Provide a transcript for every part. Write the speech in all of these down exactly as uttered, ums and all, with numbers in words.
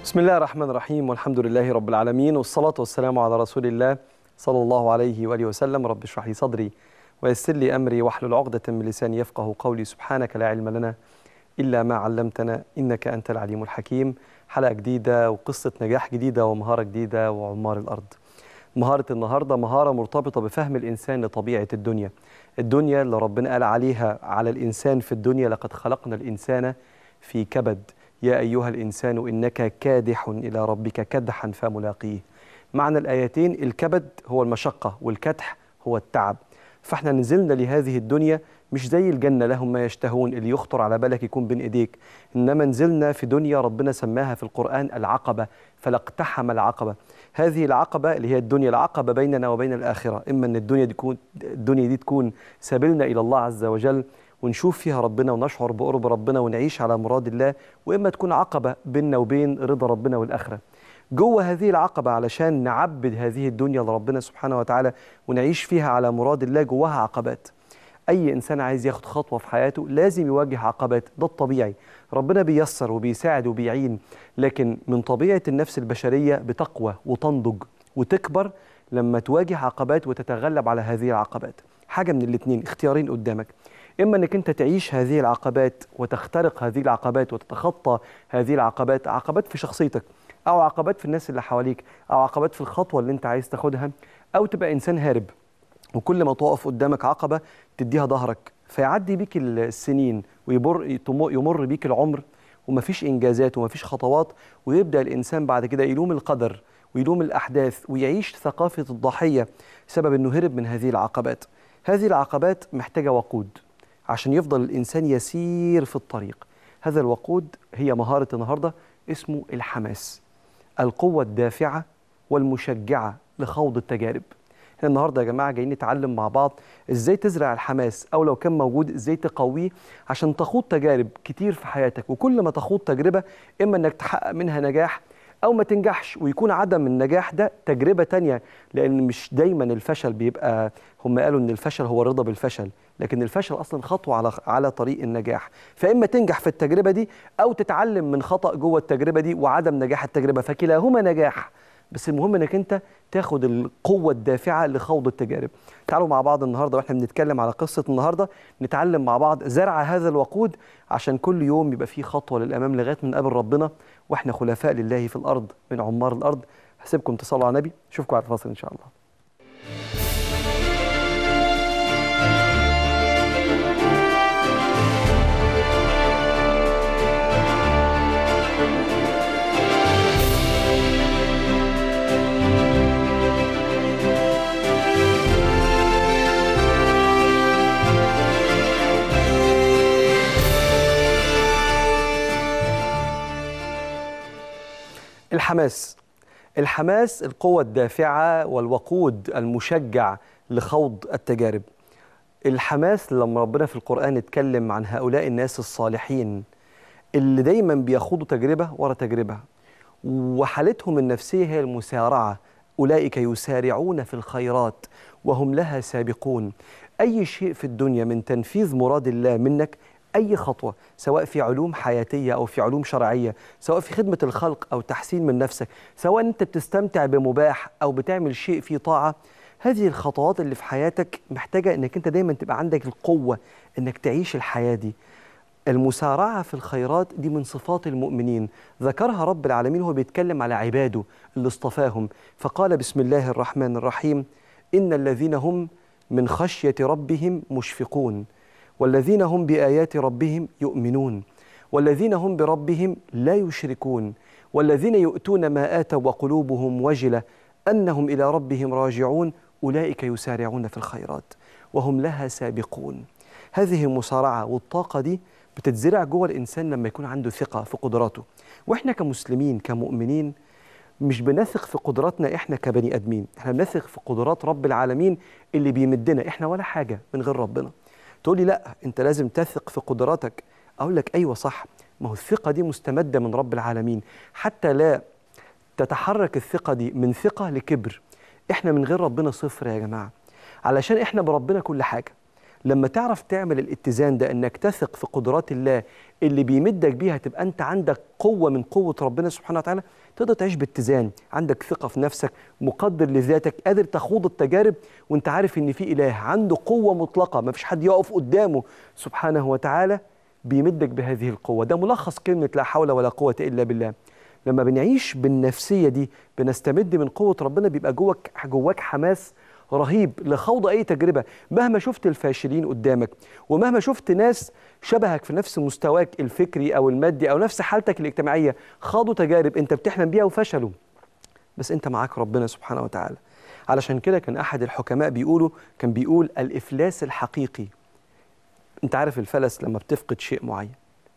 بسم الله الرحمن الرحيم، والحمد لله رب العالمين، والصلاة والسلام على رسول الله صلى الله عليه وآله وسلم. رب اشرح لي صدري ويسر لي أمري واحلل عقدة من لساني يفقه قولي. سبحانك لا علم لنا إلا ما علمتنا إنك أنت العليم الحكيم. حلقة جديدة وقصة نجاح جديدة ومهارة جديدة وعمار الأرض. مهارة النهاردة مهارة مرتبطة بفهم الإنسان لطبيعة الدنيا. الدنيا اللي ربنا قال عليها على الإنسان في الدنيا: لقد خلقنا الإنسان في كبد يا أيها الإنسان إنك كادح إلى ربك كدحا فملاقيه. معنى الآيتين: الكبد هو المشقة والكدح هو التعب. فاحنا نزلنا لهذه الدنيا مش زي الجنة لهم ما يشتهون اللي يخطر على بالك يكون بين إيديك، إنما نزلنا في دنيا ربنا سماها في القرآن العقبة، فلاقتحم العقبة. هذه العقبة اللي هي الدنيا، العقبة بيننا وبين الآخرة. إما أن الدنيا دي تكون الدنيا دي تكون سبيلنا إلى الله عز وجل ونشوف فيها ربنا ونشعر بقرب ربنا ونعيش على مراد الله، وإما تكون عقبة بيننا وبين رضا ربنا والآخرة. جوه هذه العقبة علشان نعبد هذه الدنيا لربنا سبحانه وتعالى ونعيش فيها على مراد الله، جواها عقبات. أي إنسان عايز ياخد خطوة في حياته لازم يواجه عقبات، ده الطبيعي. ربنا بيسر وبيساعد وبيعين، لكن من طبيعة النفس البشرية بتقوى وتنضج وتكبر لما تواجه عقبات وتتغلب على هذه العقبات. حاجة من الاتنين، اختيارين قدامك: إما أنك أنت تعيش هذه العقبات وتخترق هذه العقبات وتتخطى هذه العقبات، عقبات في شخصيتك أو عقبات في الناس اللي حواليك أو عقبات في الخطوة اللي أنت عايز تاخدها، أو تبقى إنسان هارب وكل ما تقف قدامك عقبة تديها ظهرك فيعدي بيك السنين ويمر يمر بيك العمر ومفيش إنجازات ومفيش خطوات، ويبدأ الإنسان بعد كده يلوم القدر ويلوم الأحداث ويعيش ثقافة الضحية سبب أنه هرب من هذه العقبات. هذه العقبات محتاجة وقود عشان يفضل الإنسان يسير في الطريق. هذا الوقود هي مهارة النهاردة، اسمه الحماس، القوة الدافعة والمشجعة لخوض التجارب. احنا النهارده يا جماعه جايين نتعلم مع بعض ازاي تزرع الحماس، او لو كان موجود ازاي تقويه عشان تخوض تجارب كتير في حياتك. وكل ما تخوض تجربه اما انك تحقق منها نجاح او ما تنجحش، ويكون عدم النجاح ده تجربه تانية، لان مش دايما الفشل بيبقى، هم قالوا ان الفشل هو الرضا بالفشل، لكن الفشل اصلا خطوه على على طريق النجاح. فاما تنجح في التجربه دي او تتعلم من خطأ جوه التجربه دي وعدم نجاح التجربه، فكلاهما نجاح. بس المهم انك انت تاخد القوة الدافعة لخوض التجارب. تعالوا مع بعض النهاردة واحنا بنتكلم على قصة النهاردة نتعلم مع بعض زرع هذا الوقود عشان كل يوم يبقى فيه خطوة للأمام لغاية من قبل ربنا واحنا خلفاء لله في الأرض من عمار الأرض. هسيبكم تصلوا على النبي، اشوفكم على الفاصل إن شاء الله. الحماس. الحماس القوة الدافعة والوقود المشجع لخوض التجارب. الحماس لما ربنا في القرآن اتكلم عن هؤلاء الناس الصالحين اللي دايما بيخوضوا تجربة ورا تجربة وحالتهم النفسية هي المسارعة، أولئك يسارعون في الخيرات وهم لها سابقون. أي شيء في الدنيا من تنفيذ مراد الله منك، أي خطوة سواء في علوم حياتية أو في علوم شرعية، سواء في خدمة الخلق أو تحسين من نفسك، سواء أنت بتستمتع بمباح أو بتعمل شيء فيه طاعة، هذه الخطوات اللي في حياتك محتاجة أنك أنت دايما تبقى عندك القوة أنك تعيش الحياة دي. المسارعة في الخيرات دي من صفات المؤمنين، ذكرها رب العالمين وهو بيتكلم على عباده اللي اصطفاهم، فقال: بسم الله الرحمن الرحيم: إن الذين هم من خشية ربهم مشفقون والذين هم بآيات ربهم يؤمنون والذين هم بربهم لا يشركون والذين يؤتون ما آتوا وقلوبهم وجلة أنهم إلى ربهم راجعون أولئك يسارعون في الخيرات وهم لها سابقون. هذه المسارعة والطاقة دي بتتزرع جوه الإنسان لما يكون عنده ثقة في قدراته. وإحنا كمسلمين كمؤمنين مش بنثق في قدراتنا إحنا كبني أدمين، إحنا بنثق في قدرات رب العالمين اللي بيمدنا. إحنا ولا حاجة من غير ربنا. تقولي لا أنت لازم تثق في قدراتك، أقول لك أيوة صح، ما هو الثقة دي مستمدة من رب العالمين، حتى لا تتحرك الثقة دي من ثقة لكبر. إحنا من غير ربنا صفر يا جماعة، علشان إحنا بربنا كل حاجة، لما تعرف تعمل الاتزان ده، انك تثق في قدرات الله اللي بيمدك بيها، تبقى انت عندك قوة من قوة ربنا سبحانه وتعالى، تقدر تعيش باتزان، عندك ثقة في نفسك، مقدر لذاتك، قادر تخوض التجارب وانت عارف ان في إله عنده قوة مطلقة ما فيش حد يقف قدامه سبحانه وتعالى، بيمدك بهذه القوة. ده ملخص كلمة لا حول ولا قوة إلا بالله. لما بنعيش بالنفسية دي، بنستمد من قوة ربنا، بيبقى جواك جواك حماس رهيب لخوض أي تجربة، مهما شفت الفاشلين قدامك، ومهما شفت ناس شبهك في نفس مستواك الفكري أو المادي أو نفس حالتك الاجتماعية، خاضوا تجارب أنت بتحلم بيها وفشلوا، بس أنت معاك ربنا سبحانه وتعالى. علشان كده كان أحد الحكماء بيقولوا كان بيقول الإفلاس الحقيقي، أنت عارف الفلس لما بتفقد شيء معين،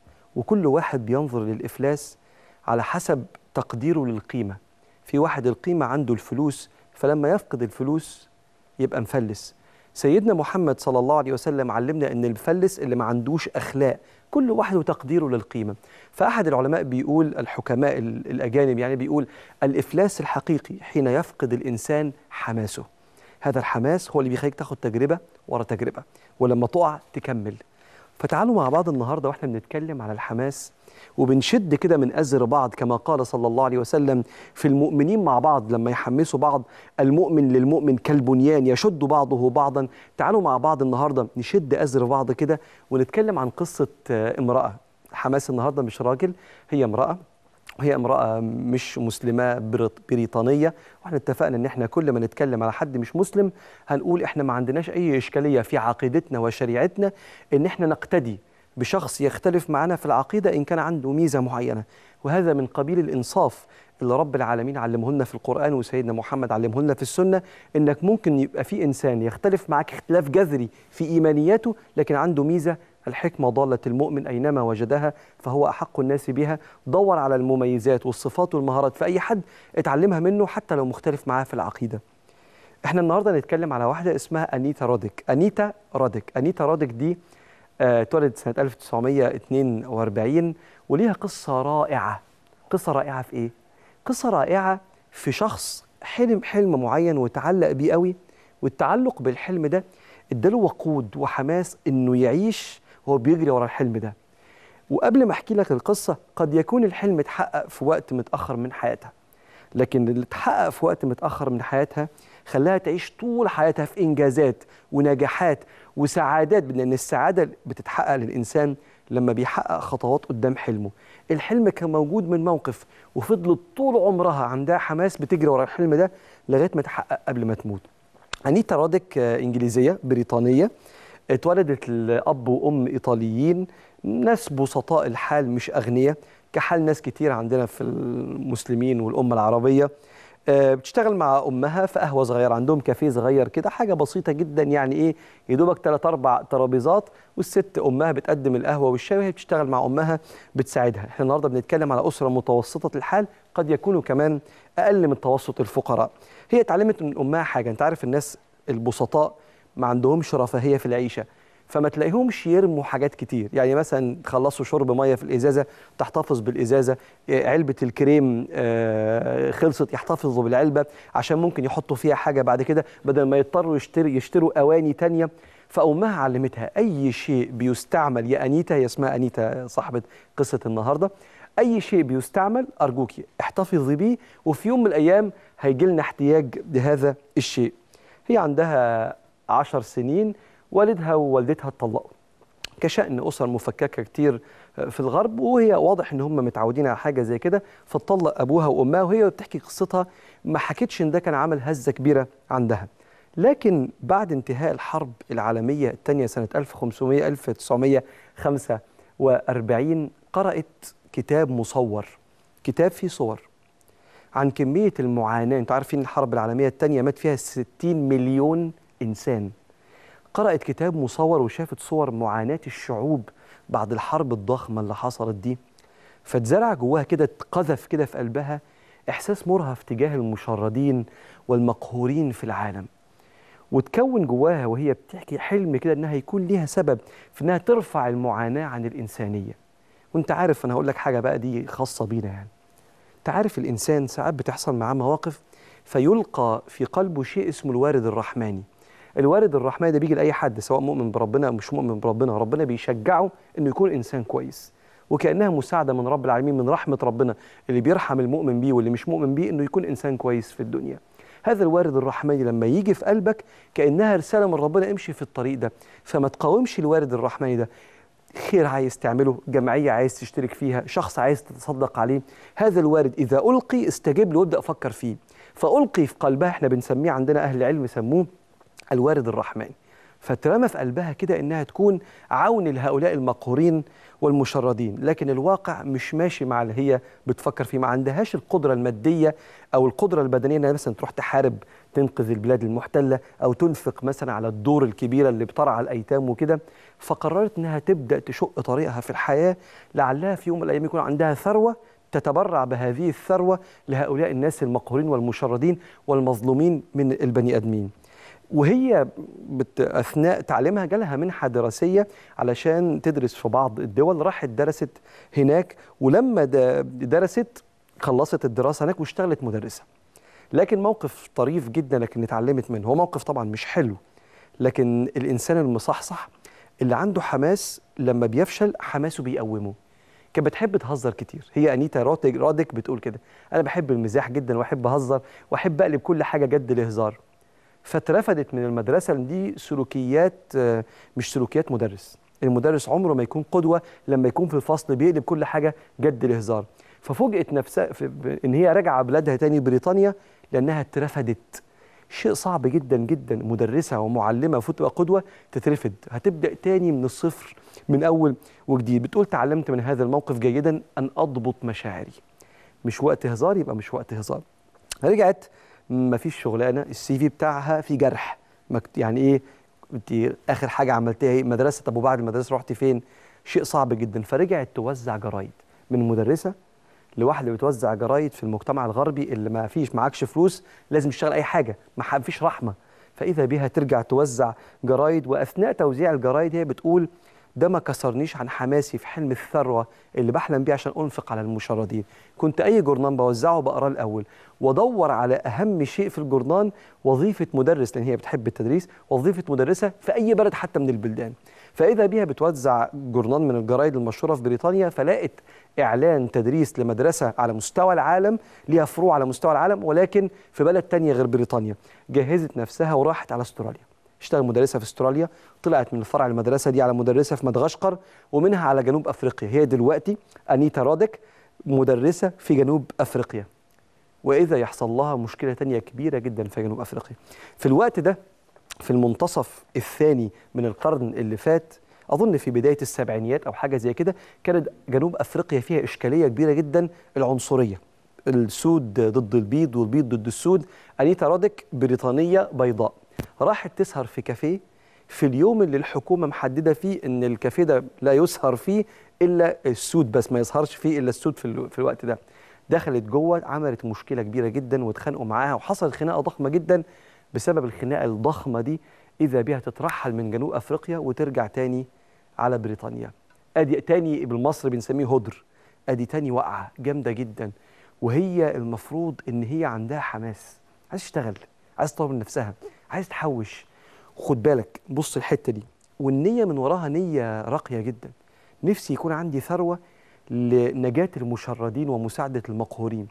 وكل واحد بينظر للإفلاس على حسب تقديره للقيمة. في واحد القيمة عنده الفلوس، فلما يفقد الفلوس يبقى مفلس. سيدنا محمد صلى الله عليه وسلم علمنا أن المفلس اللي ما عندوش أخلاق، كل واحد وتقديره للقيمة. فأحد العلماء بيقول، الحكماء الأجانب يعني، بيقول الإفلاس الحقيقي حين يفقد الإنسان حماسه. هذا الحماس هو اللي بيخليك تاخد تجربة ورا تجربة، ولما تقع تكمل. فتعالوا مع بعض النهاردة وإحنا بنتكلم على الحماس، وبنشد كده من أزر بعض، كما قال صلى الله عليه وسلم في المؤمنين مع بعض لما يحمسوا بعض، المؤمن للمؤمن كالبنيان يشد بعضه بعضا. تعالوا مع بعض النهاردة نشد أزر بعض كده ونتكلم عن قصة امرأة. حماس النهاردة مش راجل، هي امرأة، وهي امرأة مش مسلمة بريطانية. واحنا اتفقنا ان احنا كل ما نتكلم على حد مش مسلم هنقول احنا ما عندناش اي اشكالية في عقيدتنا وشريعتنا ان احنا نقتدي بشخص يختلف معنا في العقيدة إن كان عنده ميزة معينة، وهذا من قبيل الإنصاف اللي رب العالمين علمه لنا في القرآن وسيدنا محمد علمه لنا في السنة، إنك ممكن يبقى في إنسان يختلف معك اختلاف جذري في إيمانياته لكن عنده ميزة. الحكمة ضالة المؤمن أينما وجدها فهو أحق الناس بها. دور على المميزات والصفات والمهارات في أي حد، اتعلمها منه حتى لو مختلف معاه في العقيدة. احنا النهاردة نتكلم على واحدة اسمها أنيتا روديك. أنيتا روديك أنيتا روديك دي اتولدت سنة ألف وتسعمائة واثنين وأربعين، وليها قصة رائعة. قصة رائعة في إيه؟ قصة رائعة في شخص حلم حلم معين وتعلق بيه قوي، والتعلق بالحلم ده اداله وقود وحماس إنه يعيش وهو بيجري ورا الحلم ده. وقبل ما أحكي لك القصة، قد يكون الحلم اتحقق في وقت متأخر من حياتها، لكن اللي اتحقق في وقت متأخر من حياتها خلاها تعيش طول حياتها في إنجازات ونجاحات وسعادات، لأن السعادة بتتحقق للإنسان لما بيحقق خطوات قدام حلمه. الحلم كان موجود من موقف، وفضلت طول عمرها عندها حماس بتجري ورا الحلم ده لغاية ما تحقق قبل ما تموت. أنيتا روديك إنجليزية بريطانية، اتولدت لأب وأم إيطاليين، ناس بسطاء الحال مش أغنياء كحال ناس كتير عندنا في المسلمين والأمة العربية. بتشتغل مع أمها في قهوة صغيرة، عندهم كافيه صغير كده، حاجة بسيطة جدا يعني إيه، يدوبك ثلاث أربع ترابيزات، والست أمها بتقدم القهوة والشاي وهي بتشتغل مع أمها بتساعدها. إحنا النهاردة بنتكلم على أسرة متوسطة الحال، قد يكونوا كمان أقل من توسط الفقراء. هي اتعلمت من أمها حاجة، أنت عارف الناس البسطاء ما عندهمش رفاهية في العيشة، فما تلاقيهمش يرموا حاجات كتير. يعني مثلا تخلصوا شرب ميه في الازازه تحتفظ بالازازه، علبه الكريم خلصت يحتفظوا بالعلبه عشان ممكن يحطوا فيها حاجه بعد كده بدل ما يضطروا يشتري يشتروا اواني تانية. فامها علمتها اي شيء بيستعمل يا انيتا، هي اسمها انيتا صاحبه قصه النهارده، اي شيء بيستعمل ارجوكي احتفظي بيه، وفي يوم من الايام هيجي لنا احتياج لهذا الشيء. هي عندها عشر سنين، والدها ووالدتها اتطلقوا كشأن أسر مفككة كتير في الغرب، وهي واضح إن هم متعودين على حاجة زي كده، فاتطلق أبوها وأمها. وهي بتحكي قصتها ما حكتش إن ده كان عمل هزة كبيرة عندها. لكن بعد انتهاء الحرب العالمية الثانية سنة ألف وخمسمائة ألف وتسعمائة وخمسة وأربعين قرأت كتاب مصور، كتاب فيه صور عن كمية المعاناة. أنتوا عارفين الحرب العالمية الثانية مات فيها ستين مليون إنسان. قرأت كتاب مصور وشافت صور معاناة الشعوب بعد الحرب الضخمة اللي حصلت دي، فاتزرع جواها كده، اتقذف كده في قلبها إحساس مرهف تجاه المشردين والمقهورين في العالم. وتكون جواها وهي بتحكي حلم كده إنها يكون ليها سبب في إنها ترفع المعاناة عن الإنسانية. وأنت عارف، أنا هقول لك حاجة بقى دي خاصة بينا يعني. أنت عارف الإنسان ساعات بتحصل معاه مواقف فيلقى في قلبه شيء اسمه الوارد الرحماني. الوارد الرحماني ده بيجي لاي حد سواء مؤمن بربنا او مش مؤمن بربنا، ربنا بيشجعه انه يكون انسان كويس، وكانها مساعده من رب العالمين، من رحمه ربنا اللي بيرحم المؤمن بيه واللي مش مؤمن بيه انه يكون انسان كويس في الدنيا. هذا الوارد الرحماني لما يجي في قلبك كانها رساله من ربنا، امشي في الطريق ده، فما تقاومش الوارد الرحماني ده. خير عايز تعمله، جمعيه عايز تشترك فيها، شخص عايز تتصدق عليه، هذا الوارد اذا القي استجب له وابدا فكر فيه. فالقي في قلبها، احنا بنسميه عندنا اهل العلم سموه الوارد الرحماني، فترمى في قلبها كده انها تكون عون لهؤلاء المقهورين والمشردين، لكن الواقع مش ماشي مع اللي هي بتفكر فيه، ما عندهاش القدره الماديه او القدره البدنيه انها مثلا تروح تحارب تنقذ البلاد المحتله او تنفق مثلا على الدور الكبيره اللي بترعى الايتام وكده. فقررت انها تبدا تشق طريقها في الحياه، لعلها في يوم من الايام يكون عندها ثروه تتبرع بهذه الثروه لهؤلاء الناس المقهورين والمشردين والمظلومين من البني ادمين. وهي بت... اثناء تعليمها جالها منحه دراسيه علشان تدرس في بعض الدول، راحت درست هناك، ولما درست خلصت الدراسه هناك واشتغلت مدرسه. لكن موقف طريف جدا لكن اتعلمت منه، هو موقف طبعا مش حلو، لكن الانسان المصحصح اللي عنده حماس لما بيفشل حماسه بيقومه. كانت بتحب تهزر كتير، هي انيتا رادك بتقول كده، انا بحب المزاح جدا واحب اهزر واحب اقلب كل حاجه جد لهزار. فاترفدت من المدرسه لان دي سلوكيات مش سلوكيات مدرس، المدرس عمره ما يكون قدوه لما يكون في الفصل بيقلب كل حاجه جد لهزار. ففوجئت نفسها ان هي راجعه بلادها تاني بريطانيا لانها اترفدت. شيء صعب جدا جدا، مدرسه ومعلمه المفروض تبقى قدوه تترفد، هتبدا تاني من الصفر من اول وجديد. بتقول تعلمت من هذا الموقف جيدا ان اضبط مشاعري، مش وقت هزار يبقى مش وقت هزار. رجعت ما فيش شغلانه، السي في بتاعها في جرح، يعني ايه انت اخر حاجه عملتيها ايه؟ مدرسه. طب وبعد المدرسه رحتي فين؟ شيء صعب جدا. فرجعت توزع جرايد، من مدرسه لواحده بتوزع جرايد في المجتمع الغربي اللي ما فيش معكش فلوس لازم تشتغل اي حاجه، ما فيش رحمه. فاذا بها ترجع توزع جرايد، واثناء توزيع الجرايد هي بتقول ده ما كسرنيش عن حماسي في حلم الثروه اللي بحلم بيه عشان انفق على المشردين. كنت اي جورنان بوزعه بقراه الاول وادور على اهم شيء في الجورنان، وظيفه مدرس لان هي بتحب التدريس، وظيفه مدرسه في اي بلد حتى من البلدان. فاذا بها بتوزع جورنان من الجرايد المشهوره في بريطانيا، فلاقت اعلان تدريس لمدرسه على مستوى العالم، ليها فروع على مستوى العالم ولكن في بلد تانية غير بريطانيا. جهزت نفسها وراحت على استراليا، اشتغل مدرسه في استراليا، طلعت من الفرع المدرسه دي على مدرسه في مدغشقر، ومنها على جنوب افريقيا. هي دلوقتي انيتا رادك مدرسه في جنوب افريقيا، واذا يحصل لها مشكله تانية كبيره جدا في جنوب افريقيا. في الوقت ده في المنتصف الثاني من القرن اللي فات، اظن في بدايه السبعينيات او حاجه زي كده، كانت جنوب افريقيا فيها اشكاليه كبيره جدا، العنصريه، السود ضد البيض والبيض ضد السود. انيتا رادك بريطانيه بيضاء، راحت تسهر في كافيه في اليوم اللي الحكومه محدده فيه ان الكافيه ده لا يسهر فيه الا السود بس، ما يسهرش فيه الا السود في, في الوقت ده. دخلت جوه، عملت مشكله كبيره جدا واتخانقوا معاها، وحصلت خناقه ضخمه جدا. بسبب الخناقه الضخمه دي اذا بها تترحل من جنوب افريقيا وترجع تاني على بريطانيا. ادي تاني بالمصري بنسميه هدر، ادي تاني وقعه جامده جدا. وهي المفروض ان هي عندها حماس، عايز تشتغل، عايز تطور من نفسها، عايز تحوش. خد بالك بص الحته دي، والنيه من وراها نيه راقيه جدا. نفسي يكون عندي ثروه لنجاه المشردين ومساعده المقهورين.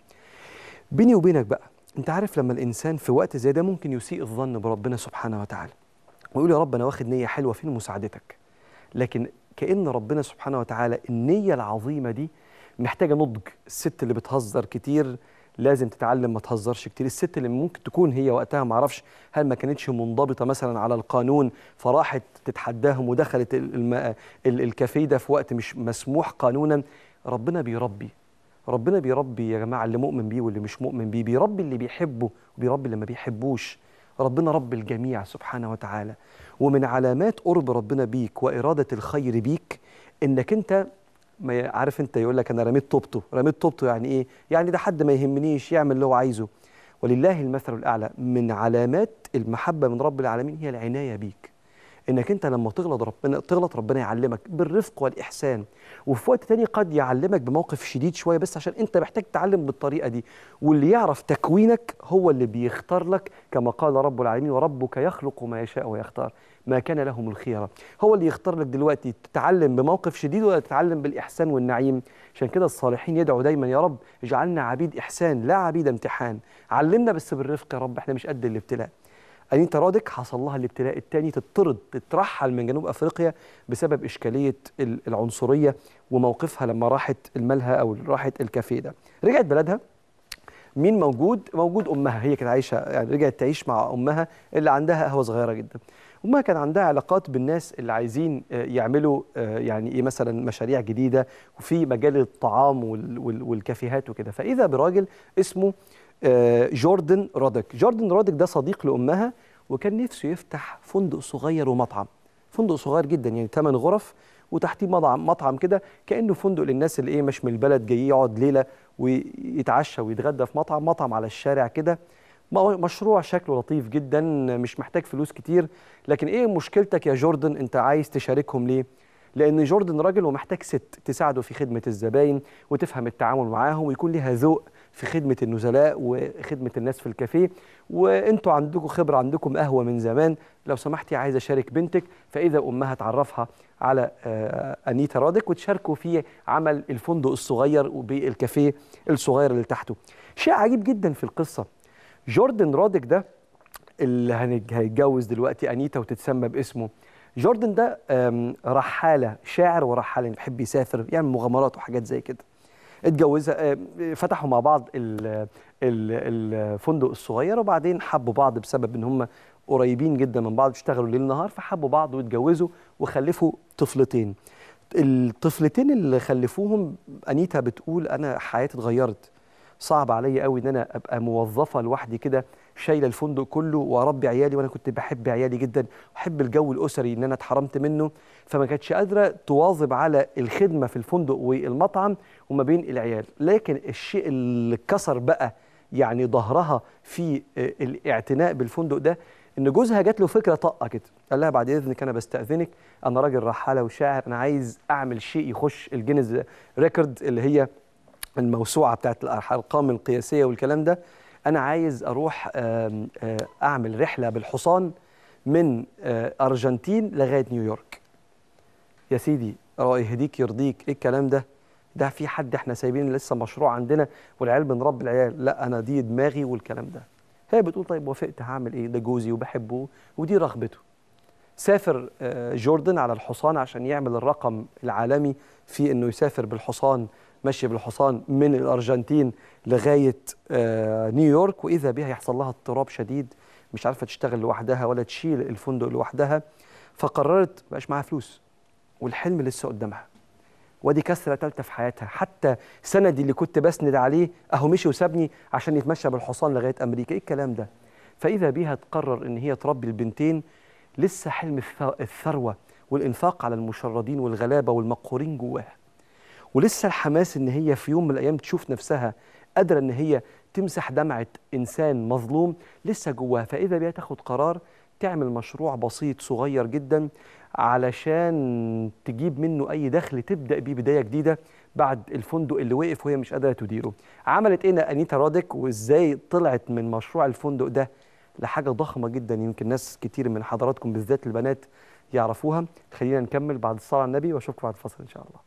بيني وبينك بقى، انت عارف لما الانسان في وقت زي ده ممكن يسيء الظن بربنا سبحانه وتعالى ويقول يا رب انا واخد نيه حلوه فين مساعدتك، لكن كأن ربنا سبحانه وتعالى النيه العظيمه دي محتاجه نضج. الست اللي بتهزر كتير لازم تتعلم ما تهزرش كتير. الست اللي ممكن تكون هي وقتها ما اعرفش هل ما كانتش منضبطه مثلا على القانون فراحت تتحداهم ودخلت الم... الكافيه ده في وقت مش مسموح قانونا. ربنا بيربي، ربنا بيربي يا جماعه اللي مؤمن بيه واللي مش مؤمن بيه، بيربي اللي بيحبه وبيربي اللي ما بيحبوش. ربنا رب الجميع سبحانه وتعالى. ومن علامات قرب ربنا بيك واراده الخير بيك انك انت ما عارف، انت يقول لك انا رميت طوبته. رميت طوبته يعني ايه؟ يعني ده حد ما يهمنيش، يعمل اللي هو عايزه. ولله المثل الاعلى. من علامات المحبه من رب العالمين هي العنايه بيك، انك انت لما تغلط ربنا تغلط ربنا يعلمك بالرفق والاحسان، وفي وقت تاني قد يعلمك بموقف شديد شويه بس عشان انت محتاج تتعلم بالطريقه دي. واللي يعرف تكوينك هو اللي بيختار لك، كما قال رب العالمين: وربك يخلق ما يشاء ويختار ما كان لهم الخيره. هو اللي يختار لك دلوقتي تتعلم بموقف شديد ولا تتعلم بالاحسان والنعيم. عشان كده الصالحين يدعوا دايما: يا رب اجعلنا عبيد احسان لا عبيد امتحان، علمنا بس بالرفق يا رب، احنا مش قد الابتلاء. أنيتا رادك حصل لها الابتلاء الثاني، تطرد تترحل من جنوب أفريقيا بسبب إشكالية العنصرية وموقفها لما راحت الملهى أو راحت الكافيه ده. رجعت بلدها، مين موجود؟ موجود أمها، هي كانت عايشة يعني رجعت تعيش مع أمها اللي عندها قهوة صغيرة جدا. أمها كان عندها علاقات بالناس اللي عايزين يعملوا يعني إيه مثلا مشاريع جديدة وفي مجال الطعام والكافيهات وكده. فإذا براجل اسمه جوردن رادك. جوردن رادك ده صديق لأمها، وكان نفسه يفتح فندق صغير ومطعم، فندق صغير جدا يعني ثمان غرف وتحتيه مطعم مطعم كده كأنه فندق للناس اللي ايه مش من البلد جاي يقعد ليلة ويتعشى ويتغدى في مطعم مطعم على الشارع كده. مشروع شكله لطيف جدا، مش محتاج فلوس كتير. لكن ايه مشكلتك يا جوردن؟ انت عايز تشاركهم ليه؟ لأن جوردن راجل ومحتاج ست تساعده في خدمة الزباين وتفهم التعامل معاهم ويكون لها ذوق في خدمة النزلاء وخدمة الناس في الكافيه. وانتوا عندكم خبرة، عندكم قهوة من زمان، لو سمحتي عايزة أشارك بنتك. فإذا أمها تعرفها على أنيتا رادك وتشاركوا في عمل الفندق الصغير وبالكافيه الصغير اللي تحته. شيء عجيب جدا في القصة، جوردن رادك ده اللي هيتجوز دلوقتي أنيتا وتتسمى باسمه. جوردن ده رحالة، شاعر ورحالة، بيحب يسافر يعمل يعني مغامرات وحاجات زي كده. اتجوزها، فتحوا مع بعض الفندق الصغير وبعدين حبوا بعض بسبب ان هم قريبين جدا من بعض، اشتغلوا ليل نهار فحبوا بعض واتجوزوا وخلفوا طفلتين. الطفلتين اللي خلفوهم أنيتا بتقول: انا حياتي اتغيرت، صعب عليا قوي ان انا ابقى موظفه لوحدي كده شايله الفندق كله واربي عيالي، وانا كنت بحب عيالي جدا واحب الجو الاسري ان انا اتحرمت منه. فما كانتش قادره تواظب على الخدمه في الفندق والمطعم وما بين العيال. لكن الشيء اللي كسر بقى يعني ظهرها في الاعتناء بالفندق ده ان جوزها جات له فكره طاقه كده، قال لها: بعد اذنك انا بستاذنك، انا راجل رحاله وشاعر، انا عايز اعمل شيء يخش الجينيز ريكورد اللي هي الموسوعة بتاعت الأرقام القياسية والكلام ده. أنا عايز أروح أعمل رحلة بالحصان من أرجنتين لغاية نيويورك. يا سيدي يهديك يرضيك، إيه الكلام ده؟ ده في حد إحنا سايبين لسه مشروع عندنا والعيال بنربي العيال؟ لا، أنا دي دماغي والكلام ده. هي بتقول: طيب وافقت، هعمل إيه؟ ده جوزي وبحبه ودي رغبته. سافر جوردن على الحصان عشان يعمل الرقم العالمي في إنه يسافر بالحصان، ماشي بالحصان من الأرجنتين لغاية نيويورك. وإذا بها يحصل لها اضطراب شديد، مش عارفة تشتغل لوحدها ولا تشيل الفندق لوحدها. فقررت مبقاش معاها فلوس والحلم لسه قدامها، ودي كسرة ثالثة في حياتها. حتى سندي اللي كنت بسند عليه أهو مشي وسابني عشان يتمشى بالحصان لغاية أمريكا، إيه الكلام ده؟ فإذا بها تقرر إن هي تربي البنتين. لسه حلم الثروة والإنفاق على المشردين والغلابة والمقهورين جواها، ولسه الحماس ان هي في يوم من الايام تشوف نفسها قادره ان هي تمسح دمعه انسان مظلوم لسه جواها. فاذا بيها تاخد قرار تعمل مشروع بسيط صغير جدا علشان تجيب منه اي دخل تبدا بيه بدايه جديده بعد الفندق اللي وقف وهي مش قادره تديره. عملت ايه أنيتا رادك وازاي طلعت من مشروع الفندق ده لحاجه ضخمه جدا يمكن ناس كتير من حضراتكم بالذات البنات يعرفوها؟ خلينا نكمل بعد الصلاه على النبي واشوفكم بعد الفصل ان شاء الله.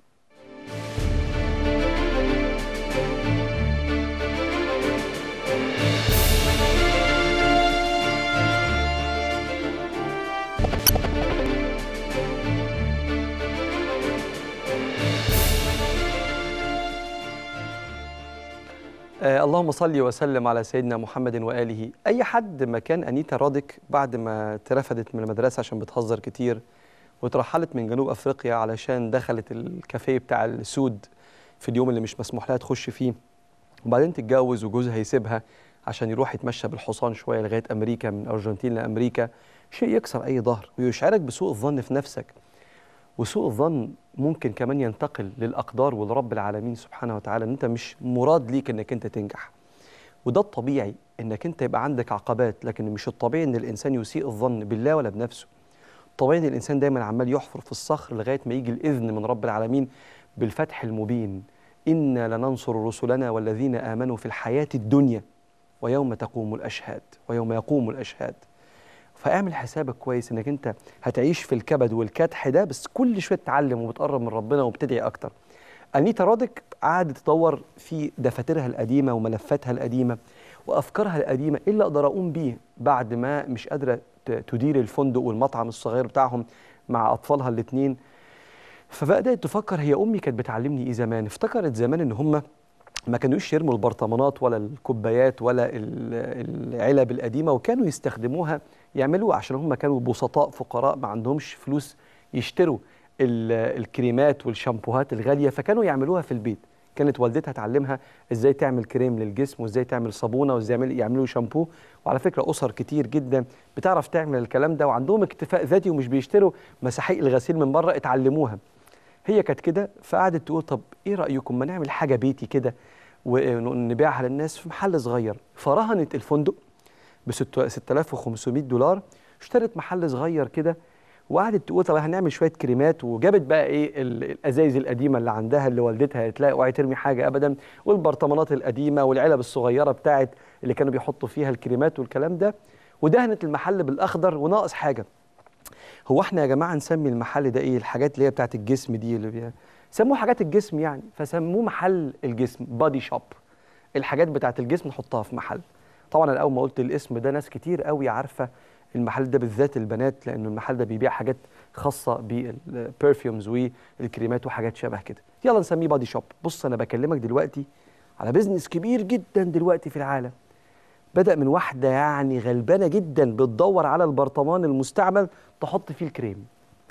آه اللهم صل وسلم على سيدنا محمد وآله. أي حد مكان أنيتا رادك بعد ما اترفدت من المدرسة عشان بتهزر كتير وترحلت من جنوب أفريقيا علشان دخلت الكافيه بتاع السود في اليوم اللي مش مسموح لها تخش فيه، وبعدين تتجوز وجوزها يسيبها عشان يروح يتمشى بالحصان شوية لغاية أمريكا، من أرجنتين لأمريكا، شيء يكسر أي ظهر ويشعرك بسوء الظن في نفسك. وسوء الظن ممكن كمان ينتقل للأقدار ولرب العالمين سبحانه وتعالى، ان انت مش مراد ليك انك انت تنجح. وده الطبيعي انك انت يبقى عندك عقبات، لكن مش الطبيعي ان الانسان يسيء الظن بالله ولا بنفسه. طبيعي إن الإنسان دايما عمال يحفر في الصخر لغاية ما يجي الإذن من رب العالمين بالفتح المبين. إنا لننصر رسلنا والذين آمنوا في الحياة الدنيا ويوم تقوم الأشهاد ويوم يقوم الأشهاد. فاعمل حسابك كويس إنك أنت هتعيش في الكبد والكدح ده، بس كل شوية تتعلم وبتقرب من ربنا وبتدعي أكتر. أنيتا رادك قعدت تدور في دفاترها القديمة وملفاتها القديمة وأفكارها القديمة، إيه اللي أقدر أقوم بيه بعد ما مش قادرة تدير الفندق والمطعم الصغير بتاعهم مع أطفالها الاتنين. فبدأت تفكر هي أمي كانت بتعلمني إيه زمان. افتكرت زمان إن هم ما كانوش يرموا البرطمانات ولا الكوبايات ولا العلب القديمة، وكانوا يستخدموها يعملوها عشان هم كانوا بسطاء فقراء ما عندهمش فلوس يشتروا الكريمات والشامبوهات الغالية، فكانوا يعملوها في البيت. كانت والدتها تعلمها ازاي تعمل كريم للجسم وازاي تعمل صابونه وازاي يعملوا شامبو. وعلى فكره اسر كتير جدا بتعرف تعمل الكلام ده وعندهم اكتفاء ذاتي ومش بيشتروا مساحيق الغسيل من بره، اتعلموها. هي كانت كده، فقعدت تقول طب ايه رايكم ما نعمل حاجه بيتي كده ونبيعها للناس في محل صغير. فرهنت الفندق ب ستة آلاف وخمسمائة دولار، اشترت محل صغير كده وقعدت تقول طب هنعمل شويه كريمات. وجابت بقى ايه الازايز القديمه اللي عندها اللي والدتها تلاقي اوعي ترمي حاجه ابدا، والبرطمانات القديمه والعلب الصغيره بتاعت اللي كانوا بيحطوا فيها الكريمات والكلام ده، ودهنت المحل بالاخضر. وناقص حاجه، هو احنا يا جماعه نسمي المحل ده ايه؟ الحاجات اللي هي بتاعت الجسم دي اللي بيها سموه حاجات الجسم يعني، فسموه محل الجسم بادي شوب. الحاجات بتاعت الجسم نحطها في محل. طبعا انا اول ما قلت الاسم ده ناس كتير قوي عارفه المحل ده بالذات البنات، لانه المحل ده بيبيع حاجات خاصه بالبرفيومز والكريمات وحاجات شبه كده. يلا نسميه بادي شوب. بص انا بكلمك دلوقتي على بيزنس كبير جدا دلوقتي في العالم، بدأ من واحده يعني غلبانه جدا بتدور على البرطمان المستعمل تحط فيه الكريم.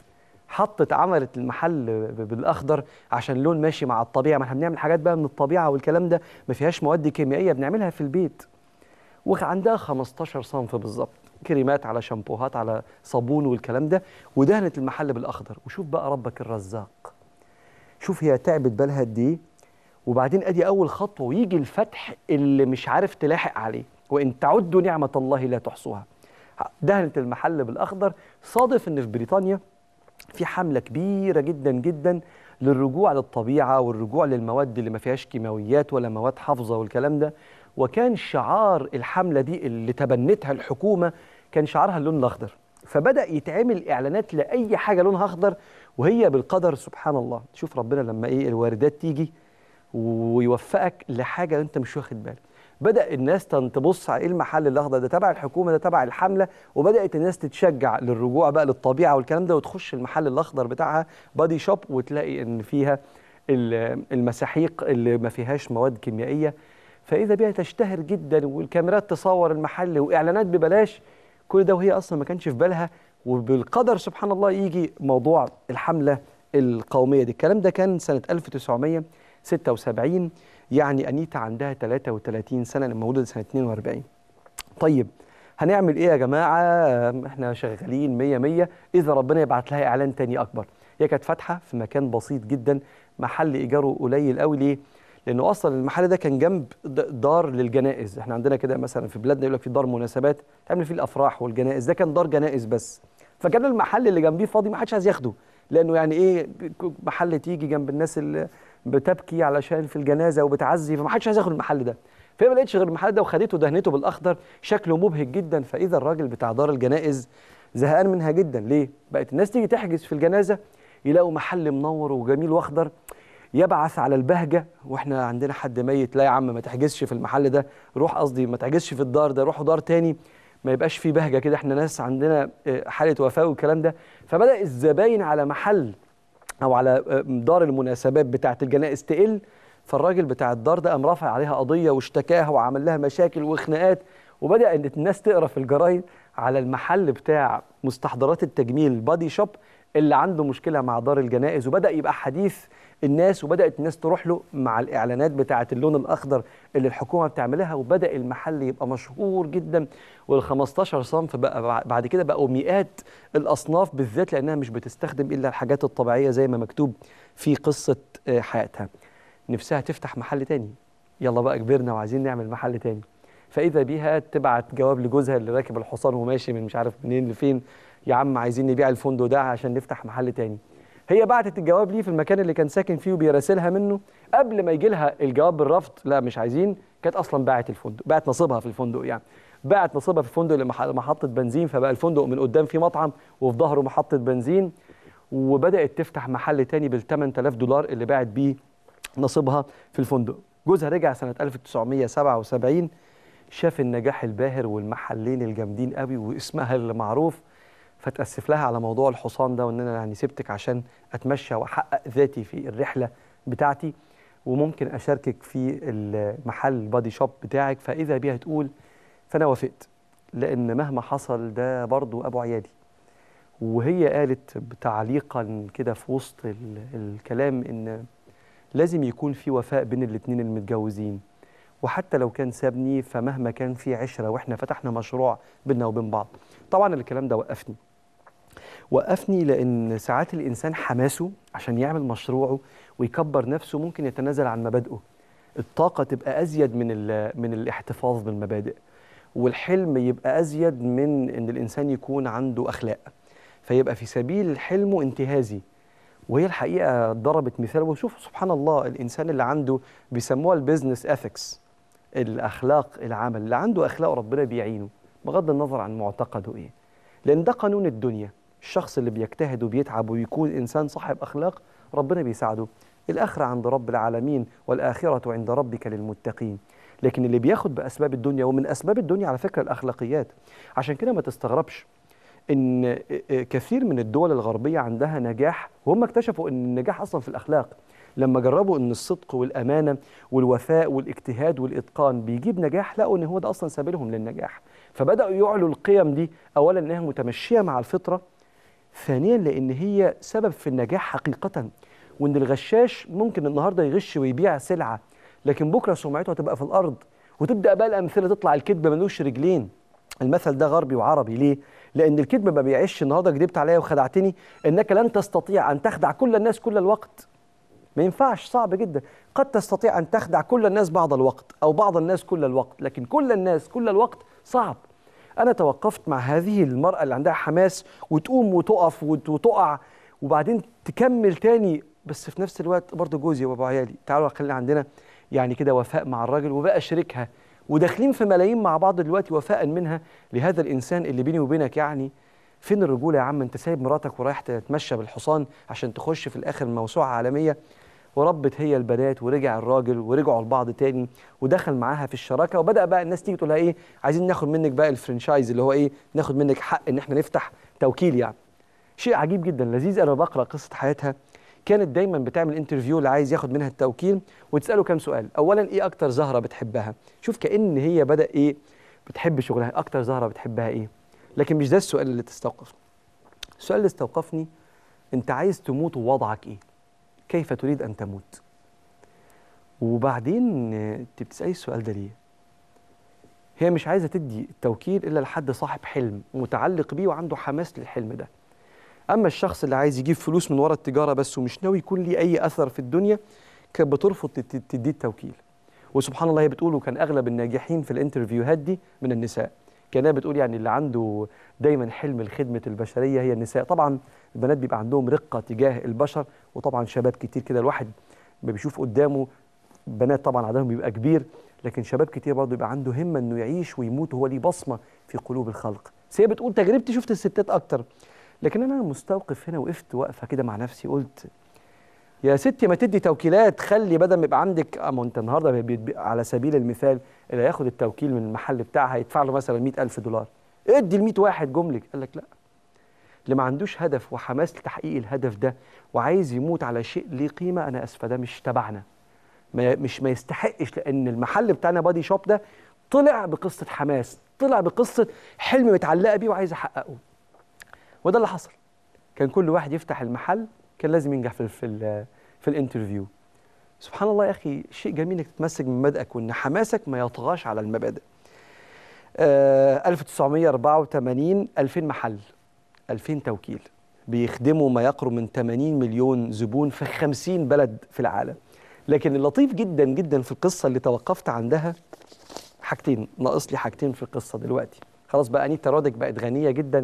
حطت عملت المحل بالاخضر عشان لون ماشي مع الطبيعه، ما احنا بنعمل حاجات بقى من الطبيعه والكلام ده ما فيهاش مواد كيميائيه بنعملها في البيت. وعندها خمستاشر صنف بالظبط، كريمات على شامبوهات على صابون والكلام ده، ودهنت المحل بالاخضر. وشوف بقى ربك الرزاق، شوف هي تعبت بالها قد ايه. وبعدين ادي اول خطوه ويجي الفتح اللي مش عارف تلاحق عليه، وان تعدوا نعمه الله لا تحصوها. دهنت المحل بالاخضر. صادف ان في بريطانيا في حمله كبيره جدا جدا للرجوع للطبيعه والرجوع للمواد اللي ما فيهاش كيماويات ولا مواد حافظه والكلام ده. وكان شعار الحمله دي اللي تبنتها الحكومه كان شعارها اللون الاخضر. فبدا يتعمل اعلانات لاي حاجه لونها اخضر، وهي بالقدر سبحان الله. شوف ربنا لما ايه الواردات تيجي ويوفقك لحاجه انت مش واخد بالك. بدا الناس تبص على ايه المحل الاخضر ده تبع الحكومه، ده تبع الحمله، وبدات الناس تتشجع للرجوع بقى للطبيعه والكلام ده، وتخش المحل الاخضر بتاعها بادي شوب وتلاقي ان فيها المساحيق اللي ما فيهاش مواد كيميائيه. فاذا بيها تشتهر جدا والكاميرات تصور المحل واعلانات ببلاش، كل ده وهي اصلا ما كانش في بالها. وبالقدر سبحان الله يجي موضوع الحمله القوميه دي. الكلام ده كان سنه ألف وتسعمائة وستة وسبعين، يعني انيتا عندها ثلاثة وثلاثين سنه لما ولدت سنه اثنين وأربعين. طيب هنعمل ايه يا جماعه؟ احنا شغالين مية مية، اذا ربنا يبعت لها اعلان تاني اكبر. هي كانت فاتحه في مكان بسيط جدا، محل ايجاره قليل قوي. ليه؟ لانه اصلا المحل ده كان جنب دار للجنائز. احنا عندنا كده مثلا في بلادنا يقول لك في دار مناسبات تعمل فيه الافراح والجنائز، ده كان دار جنائز بس. فكان المحل اللي جنبيه فاضي، ما حدش عايز ياخده، لانه يعني ايه محل تيجي جنب الناس اللي بتبكي علشان في الجنازه وبتعزي، فما حدش عايز ياخد المحل ده. فهي ما لقيتش غير المحل ده وخدته دهنته بالاخضر، شكله مبهج جدا. فاذا الراجل بتاع دار الجنائز زهقان منها جدا. ليه؟ بقت الناس تيجي تحجز في الجنازه يلاقوا محل منور وجميل واخضر، يبعث على البهجه. واحنا عندنا حد ميت، لا يا عم ما تحجزش في المحل ده، روح قصدي ما تحجزش في الدار ده، روحوا دار تاني ما يبقاش فيه بهجه كده، احنا ناس عندنا حاله وفاه والكلام ده. فبدا الزباين على محل او على دار المناسبات بتاعه الجنائز تقل. فالراجل بتاع الدار ده قام رافع عليها قضيه واشتكاها وعمل لها مشاكل وخناقات. وبدا ان الناس تقرا في الجرايد على المحل بتاع مستحضرات التجميل بادي شوب اللي عنده مشكله مع دار الجنائز، وبدا يبقى حديث الناس، وبدات الناس تروح له مع الاعلانات بتاعه اللون الاخضر اللي الحكومه بتعملها، وبدا المحل يبقى مشهور جدا. وال خمستاشر صنف بقى بعد كده بقوا مئات الاصناف، بالذات لانها مش بتستخدم الا الحاجات الطبيعيه زي ما مكتوب في قصه حياتها. نفسها تفتح محل تاني، يلا بقى كبرنا وعايزين نعمل محل تاني. فاذا بيها تبعت جواب لجوزها اللي راكب الحصان وماشي من مش عارف منين لفين، يا عم عايزين نبيع الفندق ده عشان نفتح محل تاني. هي بعتت الجواب ليه في المكان اللي كان ساكن فيه وبيراسلها منه، قبل ما يجي لها الجواب بالرفض لا مش عايزين، كانت اصلا باعت الفندق، باعت نصيبها في الفندق يعني، باعت نصيبها في الفندق اللي محطه بنزين، فبقى الفندق من قدام فيه مطعم وفي ظهره محطه بنزين، وبدات تفتح محل تاني بال ثمانية آلاف دولار اللي باعت بيه نصيبها في الفندق. جوزها رجع سنه ألف وتسعمية سبعة وسبعين، شاف النجاح الباهر والمحلين الجامدين قوي واسمها اللي معروف، فتأسف لها على موضوع الحصان ده، وان انا يعني سبتك عشان اتمشى واحقق ذاتي في الرحله بتاعتي، وممكن اشاركك في المحل البادي شوب بتاعك. فاذا بيها تقول فانا وافقت، لان مهما حصل ده برضو ابو عيالي. وهي قالت تعليقا كده في وسط الكلام ان لازم يكون في وفاء بين الاتنين المتجوزين، وحتى لو كان سابني فمهما كان في عشرة واحنا فتحنا مشروع بيننا وبين بعض. طبعا الكلام ده وقفني وقفني لأن ساعات الإنسان حماسه عشان يعمل مشروعه ويكبر نفسه ممكن يتنازل عن مبادئه. الطاقة تبقى أزيد من من الاحتفاظ بالمبادئ، والحلم يبقى أزيد من إن الإنسان يكون عنده أخلاق، فيبقى في سبيل حلمه انتهازي. وهي الحقيقة ضربت مثال، وشوف سبحان الله الإنسان اللي عنده بيسموها البيزنس اثكس، الأخلاق العمل، اللي عنده أخلاق ربنا بيعينه بغض النظر عن معتقده إيه، لأن ده قانون الدنيا. الشخص اللي بيجتهد وبيتعب ويكون إنسان صاحب أخلاق ربنا بيساعده. الآخرة عند رب العالمين والآخرة عند ربك للمتقين. لكن اللي بياخد بأسباب الدنيا، ومن أسباب الدنيا على فكرة الأخلاقيات. عشان كده ما تستغربش إن كثير من الدول الغربية عندها نجاح وهم اكتشفوا إن النجاح أصلا في الأخلاق. لما جربوا إن الصدق والأمانة والوفاء والاجتهاد والإتقان بيجيب نجاح، لقوا إن هو ده أصلا سبيلهم للنجاح. فبدأوا يعلوا القيم دي، أولا إنها متمشية مع الفطرة، ثانيا لأن هي سبب في النجاح حقيقة. وإن الغشاش ممكن النهاردة يغش ويبيع سلعة، لكن بكرة سمعته هتبقى في الأرض، وتبدأ بقى الأمثلة تطلع. الكذب ملوش رجلين. المثل ده غربي وعربي. ليه؟ لأن الكذب ما بيعيش النهاردة كذبت عليا وخدعتني، إنك لن تستطيع أن تخدع كل الناس كل الوقت. ما ينفعش، صعب جدا. قد تستطيع أن تخدع كل الناس بعض الوقت، أو بعض الناس كل الوقت، لكن كل الناس كل الوقت صعب. أنا توقفت مع هذه المرأة اللي عندها حماس وتقوم وتقف وتقع وبعدين تكمل تاني، بس في نفس الوقت برضه جوزي وأبو عيالي، تعالوا خلينا عندنا يعني كده وفاء مع الراجل، وبقى شريكها وداخلين في ملايين مع بعض دلوقتي وفاء منها لهذا الإنسان اللي بيني وبينك. يعني فين الرجولة يا عم؟ أنت سايب مراتك ورايح تتمشى بالحصان عشان تخش في الآخر موسوعة عالمية. وربت هي البنات ورجع الراجل ورجعوا لبعض تاني ودخل معاها في الشراكه، وبدا بقى الناس تيجي تقول لها ايه، عايزين ناخد منك بقى الفرنشايز، اللي هو ايه، ناخد منك حق ان احنا نفتح توكيل. يعني شيء عجيب جدا لذيذ. انا بقرا قصه حياتها، كانت دايما بتعمل انترفيو اللي عايز ياخد منها التوكيل وتساله كام سؤال. اولا ايه اكتر زهره بتحبها؟ شوف كأن هي بدا ايه، بتحب شغلها. اكتر زهره بتحبها ايه؟ لكن مش ده السؤال اللي تستوقف. السؤال اللي استوقفني، انت عايز تموت ووضعك ايه؟ كيف تريد ان تموت؟ وبعدين انت بتسألي السؤال ده ليه؟ هي مش عايزة تدي التوكيل إلا لحد صاحب حلم متعلق بيه وعنده حماس للحلم ده. أما الشخص اللي عايز يجيب فلوس من ورا التجارة بس ومش ناوي يكون ليه أي أثر في الدنيا، كانت بترفض تديه التوكيل. وسبحان الله هي بتقول، وكان أغلب الناجحين في الانترفيوهات دي من النساء. كانها بتقول يعني اللي عنده دايما حلم لخدمة البشرية هي النساء. طبعا البنات بيبقى عندهم رقة تجاه البشر، وطبعا شباب كتير كده الواحد بيشوف قدامه بنات طبعا عددهم بيبقى كبير، لكن شباب كتير برضه بيبقى عنده همه انه يعيش ويموت وهو ليه بصمه في قلوب الخلق. بس هي بتقول تجربتي شفت الستات اكتر، لكن انا مستوقف هنا وقفت وقفه كده مع نفسي، قلت يا ستي ما تدي توكيلات، خلي بدل ما يبقى عندك، اما انت النهارده على سبيل المثال اللي هياخد التوكيل من المحل بتاعها هيدفع له مثلا مئة ألف دولار، ادي ل مئة واحد جملك. قال لك لا، اللي ما عندوش هدف وحماس لتحقيق الهدف ده وعايز يموت على شيء ليه قيمه، انا اسفه ده مش تبعنا، ما مش ما يستحقش. لان المحل بتاعنا بادي شوب ده طلع بقصه حماس، طلع بقصه حلم متعلقه بيه وعايز احققه. وده اللي حصل. كان كل واحد يفتح المحل كان لازم ينجح في في, في الانترفيو. سبحان الله يا اخي، شيء جميل انك تتمسك بمبادئك وان حماسك ما يطغاش على المبادئ. آه ألف وتسعمية أربعة وثمانين ألفين محل، ألفين توكيل بيخدموا ما يقرب من ثمانين مليون زبون في خمسين بلد في العالم. لكن اللطيف جدا جدا في القصه اللي توقفت عندها حاجتين، ناقص لي حاجتين في القصه دلوقتي. خلاص بقى انيتا رودك بقت غنيه جدا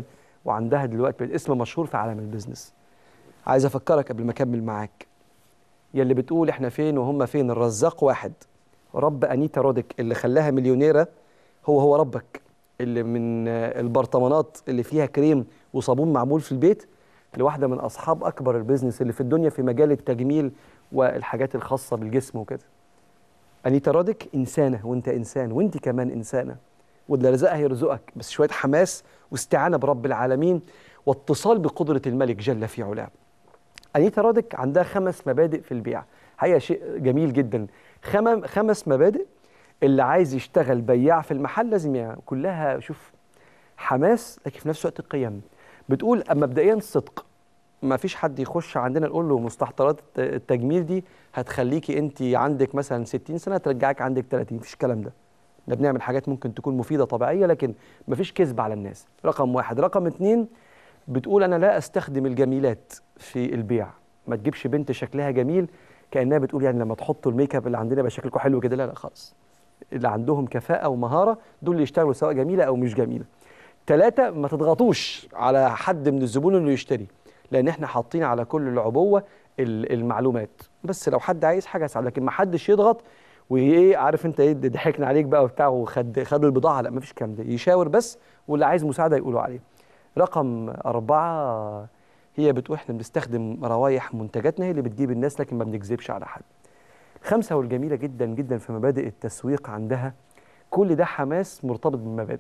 وعندها دلوقتي بقت اسم مشهور في عالم البيزنس. عايز افكرك قبل ما اكمل معاك، يا اللي بتقول احنا فين وهم فين، الرزاق واحد. رب انيتا روديك اللي خلاها مليونيره هو هو ربك، اللي من البرطمانات اللي فيها كريم وصابون معمول في البيت لواحده من اصحاب اكبر البيزنس اللي في الدنيا في مجال التجميل والحاجات الخاصه بالجسم وكده. انيتا روديك انسانه، وانت انسان، وانت كمان انسانه، واللي رزقها يرزقك، بس شويه حماس واستعانه برب العالمين واتصال بقدره الملك جل في علاه. انيتا روديك عندها خمس مبادئ في البيع، حقيقه شيء جميل جدا. خم... خمس مبادئ اللي عايز يشتغل بياع في المحل لازم يعني كلها، شوف، حماس لكن في نفس الوقت قيم. بتقول مبدئيا الصدق، ما فيش حد يخش عندنا نقول له مستحضرات التجميل دي هتخليكي انت عندك مثلا ستين سنه ترجعك عندك ثلاثين، مفيش الكلام ده. احنا بنعمل حاجات ممكن تكون مفيده طبيعيه لكن مفيش كذب على الناس، رقم واحد. رقم اتنين، بتقول انا لا استخدم الجميلات في البيع. ما تجيبش بنت شكلها جميل كانها بتقول يعني لما تحطوا الميك اب اللي عندنا يبقى شكلكم حلو كده، لا لا خالص. اللي عندهم كفاءه ومهاره دول اللي يشتغلوا سواء جميله او مش جميله. ثلاثة، ما تضغطوش على حد من الزبون انه يشتري، لان احنا حاطين على كل العبوه المعلومات، بس لو حد عايز حاجه اسعد، لكن ما حدش يضغط وايه عارف انت ايه ضحكنا عليك بقى وبتاع وخد خد البضاعه، لا ما فيش الكلام ده. يشاور بس، واللي عايز مساعده يقولوا عليه. رقم أربعة، هي بتقول احنا بنستخدم روايح منتجاتنا هي اللي بتجيب الناس لكن ما بنكذبش على حد. خمسة، والجميلة جدا جدا في مبادئ التسويق عندها، كل ده حماس مرتبط بالمبادئ.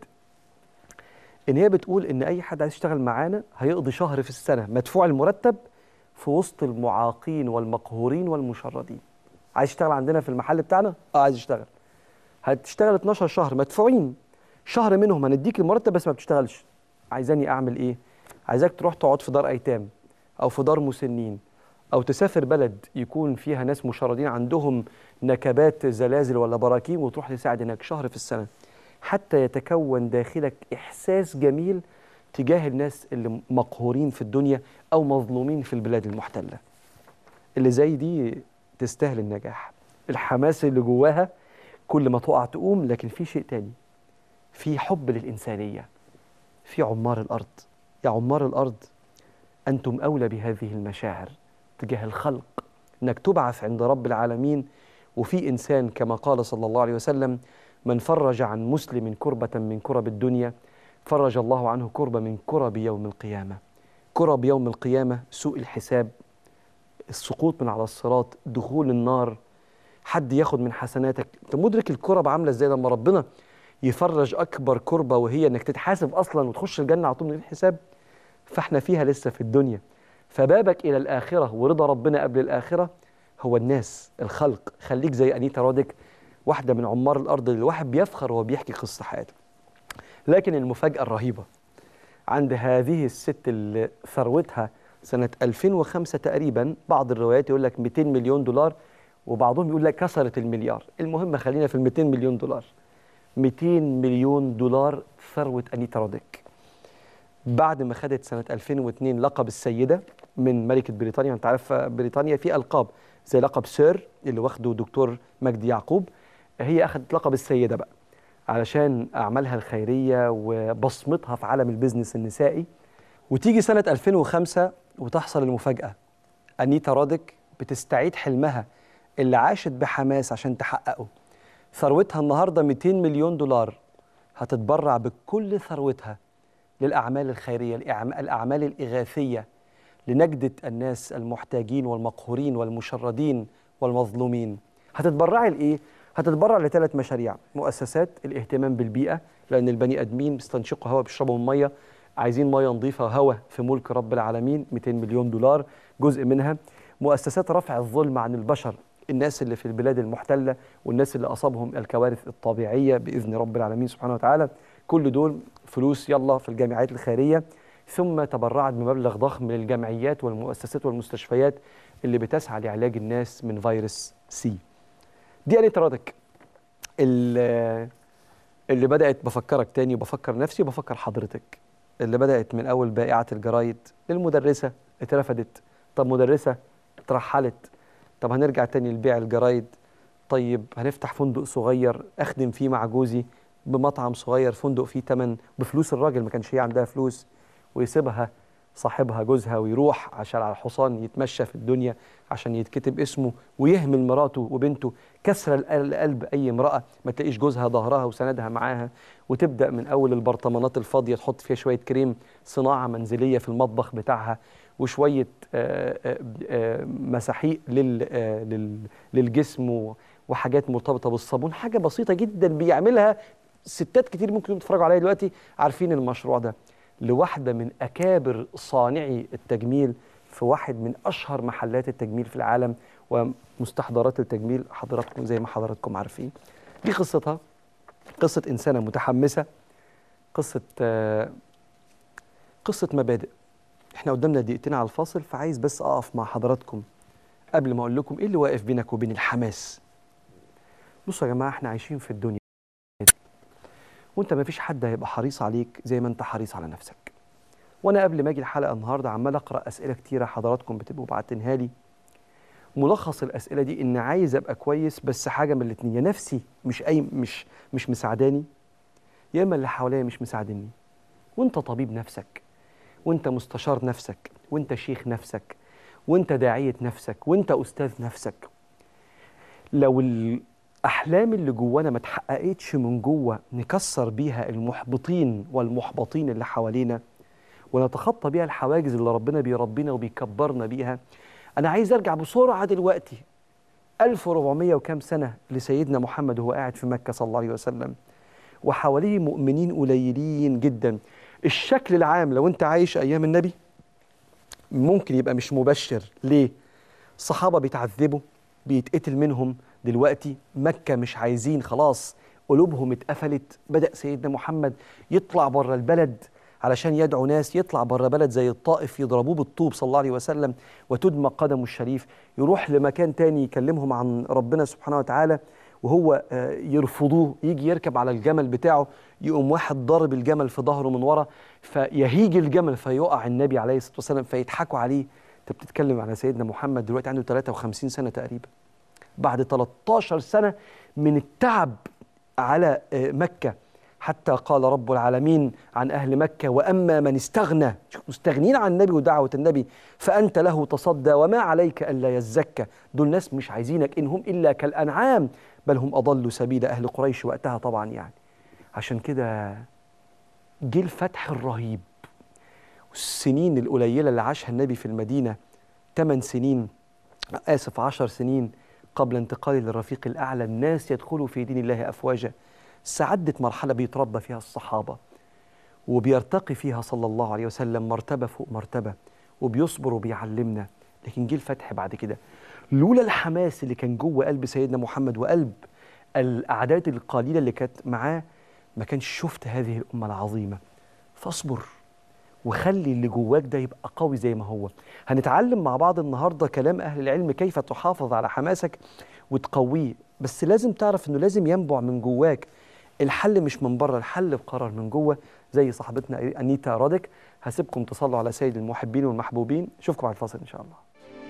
ان هي بتقول ان اي حد عايز يشتغل معانا هيقضي شهر في السنه مدفوع المرتب في وسط المعاقين والمقهورين والمشردين. عايز يشتغل عندنا في المحل بتاعنا؟ اه عايز يشتغل. هتشتغل اتناشر شهر مدفوعين، شهر منهم هنديك المرتب بس ما بتشتغلش. عايزاني اعمل ايه؟ عايزاك تروح تقعد في دار ايتام او في دار مسنين، او تسافر بلد يكون فيها ناس مشردين عندهم نكبات زلازل ولا براكين، وتروح تساعد هناك شهر في السنه حتى يتكون داخلك إحساس جميل تجاه الناس اللي مقهورين في الدنيا أو مظلومين في البلاد المحتلة. اللي زي دي تستاهل النجاح. الحماس اللي جواها كل ما تقع تقوم، لكن في شيء تاني، في حب للإنسانية. في عمار الأرض، يا عمار الأرض أنتم أولى بهذه المشاعر تجاه الخلق، إنك تبعث عند رب العالمين وفي إنسان كما قال صلى الله عليه وسلم: من فرج عن مسلم كربة من كرب الدنيا فرج الله عنه كربة من كرب يوم القيامة. كرب يوم القيامة سوء الحساب، السقوط من على الصراط، دخول النار، حد ياخد من حسناتك. انت مدرك الكرب عاملة ازاي لما ربنا يفرج أكبر كربة وهي انك تتحاسب أصلا وتخش الجنة على طول من الحساب؟ فاحنا فيها لسه في الدنيا. فبابك إلى الآخرة ورضا ربنا قبل الآخرة هو الناس، الخلق. خليك زي أنيتا روديك، واحدة من عمار الأرض اللي الواحد بيفخر وهو بيحكي قصة حياته. لكن المفاجأة الرهيبة عند هذه الست اللي ثروتها سنة ألفين وخمسة تقريبا، بعض الروايات يقول لك مئتين مليون دولار وبعضهم يقول لك كسرت المليار، المهم خلينا في ال مئتين مليون دولار. مئتين مليون دولار ثروة أنيتا روديك. بعد ما خدت سنة ألفين واثنين لقب السيدة من ملكة بريطانيا، انت عارف بريطانيا في ألقاب زي لقب سير اللي واخده دكتور مجدي يعقوب، هي أخذت لقب السيدة بقى علشان أعمالها الخيرية وبصمتها في عالم البيزنس النسائي. وتيجي سنة ألفين وخمسة وتحصل المفاجأة، أنيتا روديك بتستعيد حلمها اللي عاشت بحماس عشان تحققه. ثروتها النهاردة مئتين مليون دولار، هتتبرع بكل ثروتها للأعمال الخيرية، الأعمال الإغاثية لنجدة الناس المحتاجين والمقهورين والمشردين والمظلومين. هتتبرعي لإيه؟ هتتبرع لثلاث مشاريع: مؤسسات الاهتمام بالبيئة، لأن البني آدمين بيستنشقوا هواء بيشربوا من مية، عايزين مية نظيفة وهواء في ملك رب العالمين، مئتين مليون دولار جزء منها. مؤسسات رفع الظلم عن البشر، الناس اللي في البلاد المحتلة والناس اللي أصابهم الكوارث الطبيعية بإذن رب العالمين سبحانه وتعالى، كل دول فلوس يلا في الجامعات الخيرية. ثم تبرعت بمبلغ ضخم للجمعيات والمؤسسات والمستشفيات اللي بتسعى لعلاج الناس من فيروس سي. دي أنيتا روديك اللي, اللي بدأت، بفكرك تاني وبفكر نفسي وبفكر حضرتك، اللي بدأت من أول بائعة الجرايد للمدرسة اترفدت، طب مدرسة اترحلت، طب هنرجع تاني لبيع الجرايد، طيب هنفتح فندق صغير أخدم فيه مع جوزي بمطعم صغير، فندق فيه تمن بفلوس الراجل، ما كانش هي عندها فلوس، ويسيبها صاحبها جوزها ويروح عشان على الحصان يتمشى في الدنيا عشان يتكتب اسمه، ويهمل مراته وبنته. كسر القلب أي امرأة ما تلاقيش جوزها ظهرها وسندها معاها، وتبدأ من أول البرطمانات الفاضية تحط فيها شوية كريم صناعة منزلية في المطبخ بتاعها، وشوية آه، آه، آه، مساحيق لل- آه، لل- للجسم و- وحاجات مرتبطة بالصابون. حاجة بسيطة جدا بيعملها ستات كتير ممكن تتفرجوا عليا دلوقتي عارفين المشروع ده، لواحدة من أكابر صانعي التجميل في واحد من أشهر محلات التجميل في العالم ومستحضرات التجميل، حضراتكم زي ما حضراتكم عارفين. دي قصتها، قصة إنسانة متحمسة، قصة آه، قصة مبادئ. احنا قدامنا دقيقتين على الفاصل، فعايز بس أقف مع حضراتكم قبل ما أقول لكم إيه اللي واقف بينك وبين الحماس. بصوا يا جماعة، احنا عايشين في الدنيا وانت ما فيش حد هيبقى حريص عليك زي ما انت حريص على نفسك. وانا قبل ما اجي الحلقه النهارده عمال اقرا اسئله كتيره حضراتكم بتبقوا باعتينها لي. ملخص الاسئله دي ان عايز ابقى كويس، بس حاجه من الاثنين: يا نفسي مش اي مش مش مساعداني، يا اما اللي حواليا مش مساعدني. وانت طبيب نفسك، وانت مستشار نفسك، وانت شيخ نفسك، وانت داعيه نفسك، وانت استاذ نفسك. لو الأحلام اللي جوانا ما اتحققتش من جوه نكسر بيها المحبطين والمحبطين اللي حوالينا، ونتخطى بيها الحواجز اللي ربنا بيربينا وبيكبرنا بيها. أنا عايز أرجع بسرعة دلوقتي ألف وأربعمائة وكام سنة لسيدنا محمد وهو قاعد في مكة صلى الله عليه وسلم، وحواليه مؤمنين قليلين جدا. الشكل العام لو أنت عايش أيام النبي ممكن يبقى مش مبشر. ليه؟ الصحابة بيتعذبوا، بيتقتل منهم. دلوقتي مكة مش عايزين، خلاص قلوبهم اتقفلت. بدأ سيدنا محمد يطلع بره البلد علشان يدعو ناس، يطلع بره بلد زي الطائف يضربوه بالطوب صلى الله عليه وسلم وتدمى قدمه الشريف، يروح لمكان تاني يكلمهم عن ربنا سبحانه وتعالى وهو آه، يرفضوه. يجي يركب على الجمل بتاعه، يقوم واحد ضارب الجمل في ظهره من ورا فيهيج الجمل فيقع النبي عليه الصلاة والسلام، فيضحكوا عليه. انت بتتكلم على سيدنا محمد دلوقتي عنده ثلاثة وخمسين سنة تقريبا، بعد ثلاثة عشر سنة من التعب على آه، مكة، حتى قال رب العالمين عن أهل مكة: وأما من استغنى، مستغنين عن النبي ودعوة النبي، فأنت له تصدى وما عليك ألا يزكى. دول ناس مش عايزينك، إنهم إلا كالأنعام بل هم أضلوا سبيل. أهل قريش وقتها طبعا يعني. عشان كده جه الفتح الرهيب، والسنين القليلة اللي عاشها النبي في المدينة، ثمان سنين آسف عشر سنين قبل انتقاله للرفيق الأعلى، الناس يدخلوا في دين الله أفواجا. سعدت مرحلة بيتربى فيها الصحابة وبيرتقي فيها صلى الله عليه وسلم مرتبة فوق مرتبة، وبيصبر وبيعلمنا. لكن جه الفتح بعد كده، لولا الحماس اللي كان جوه قلب سيدنا محمد وقلب الأعداد القليلة اللي كانت معاه ما كانش شفت هذه الأمة العظيمة. فاصبر وخلي اللي جواك ده يبقى قوي زي ما هو. هنتعلم مع بعض النهاردة كلام أهل العلم كيف تحافظ على حماسك وتقويه، بس لازم تعرف أنه لازم ينبع من جواك. الحل مش من بره، الحل بقرار من جوه، زي صاحبتنا أنيتا رادك. هسيبكم تصلوا على سيد المحبين والمحبوبين. اشوفكم على الفاصل إن شاء الله.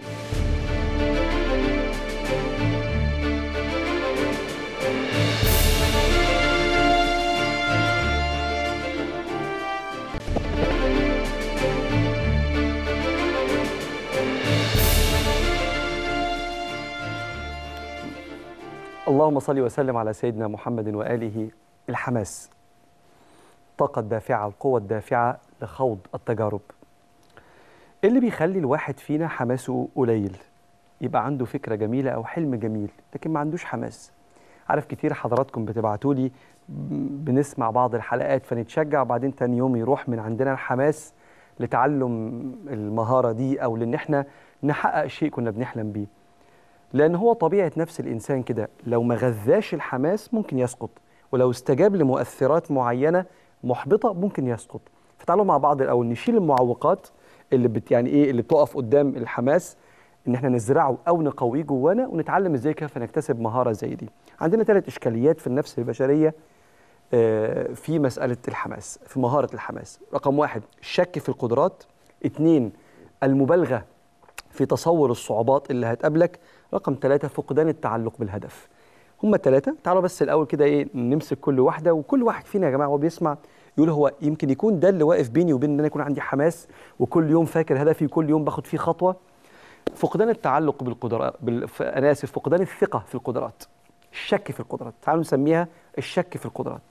اللهم صل وسلم على سيدنا محمد وآله. الحماس، الطاقة الدافعة، القوة الدافعة لخوض التجارب. إيه اللي بيخلي الواحد فينا حماسه قليل؟ يبقى عنده فكرة جميلة أو حلم جميل لكن ما عندوش حماس. عارف كتير حضراتكم بتبعتوا لي، بنسمع بعض الحلقات فنتشجع، وبعدين تاني يوم يروح من عندنا الحماس لتعلم المهارة دي أو لأن احنا نحقق شيء كنا بنحلم بيه. لأن هو طبيعة نفس الإنسان كده، لو ما غذاش الحماس ممكن يسقط، ولو استجاب لمؤثرات معينة محبطة ممكن يسقط. فتعالوا مع بعض الأول نشيل المعوقات اللي بت يعني إيه اللي بتقف قدام الحماس، إن إحنا نزرعه أو نقويه جوانا، ونتعلم إزاي كيف نكتسب مهارة زي دي. عندنا ثلاث إشكاليات في النفس البشرية في مسألة الحماس، في مهارة الحماس. رقم واحد: الشك في القدرات. اتنين: المبالغة في تصور الصعوبات اللي هتقابلك. رقم ثلاثة: فقدان التعلق بالهدف. هما الثلاثة. تعالوا بس الأول كده إيه نمسك كل واحدة، وكل واحد فينا يا جماعة وهو بيسمع يقول هو يمكن يكون ده اللي واقف بيني وبين ان انا يكون عندي حماس وكل يوم فاكر هدفي وكل يوم باخد فيه خطوه. فقدان التعلق بالقدرات بال... انا اسف فقدان الثقه في القدرات، الشك في القدرات، تعالوا نسميها الشك في القدرات.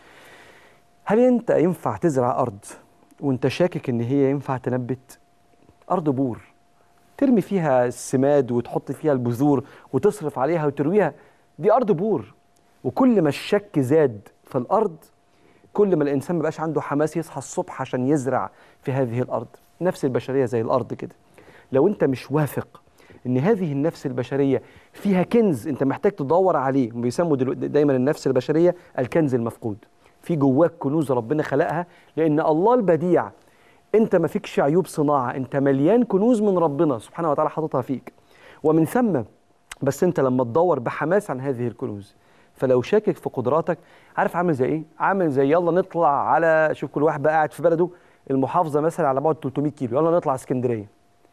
هل انت ينفع تزرع ارض وانت شاكك ان هي ينفع تنبت؟ ارض بور ترمي فيها السماد وتحط فيها البذور وتصرف عليها وترويها، دي ارض بور. وكل ما الشك زاد في الارض كل ما الانسان ما بقاش عنده حماس يصحى الصبح عشان يزرع في هذه الارض. نفس البشريه زي الارض كده، لو انت مش واثق ان هذه النفس البشريه فيها كنز انت محتاج تدور عليه، بيسموا دايما النفس البشريه الكنز المفقود. في جواك كنوز ربنا خلقها، لان الله البديع انت ما فيكش عيوب صناعه، انت مليان كنوز من ربنا سبحانه وتعالى حاططها فيك. ومن ثم بس انت لما تدور بحماس عن هذه الكنوز، فلو شاكك في قدراتك، عارف عامل زي ايه؟ عامل زي يلا نطلع على، شوف كل واحد بقى قاعد في بلده، المحافظه مثلا على بعد ثلاثمائة كيلو، يلا نطلع اسكندريه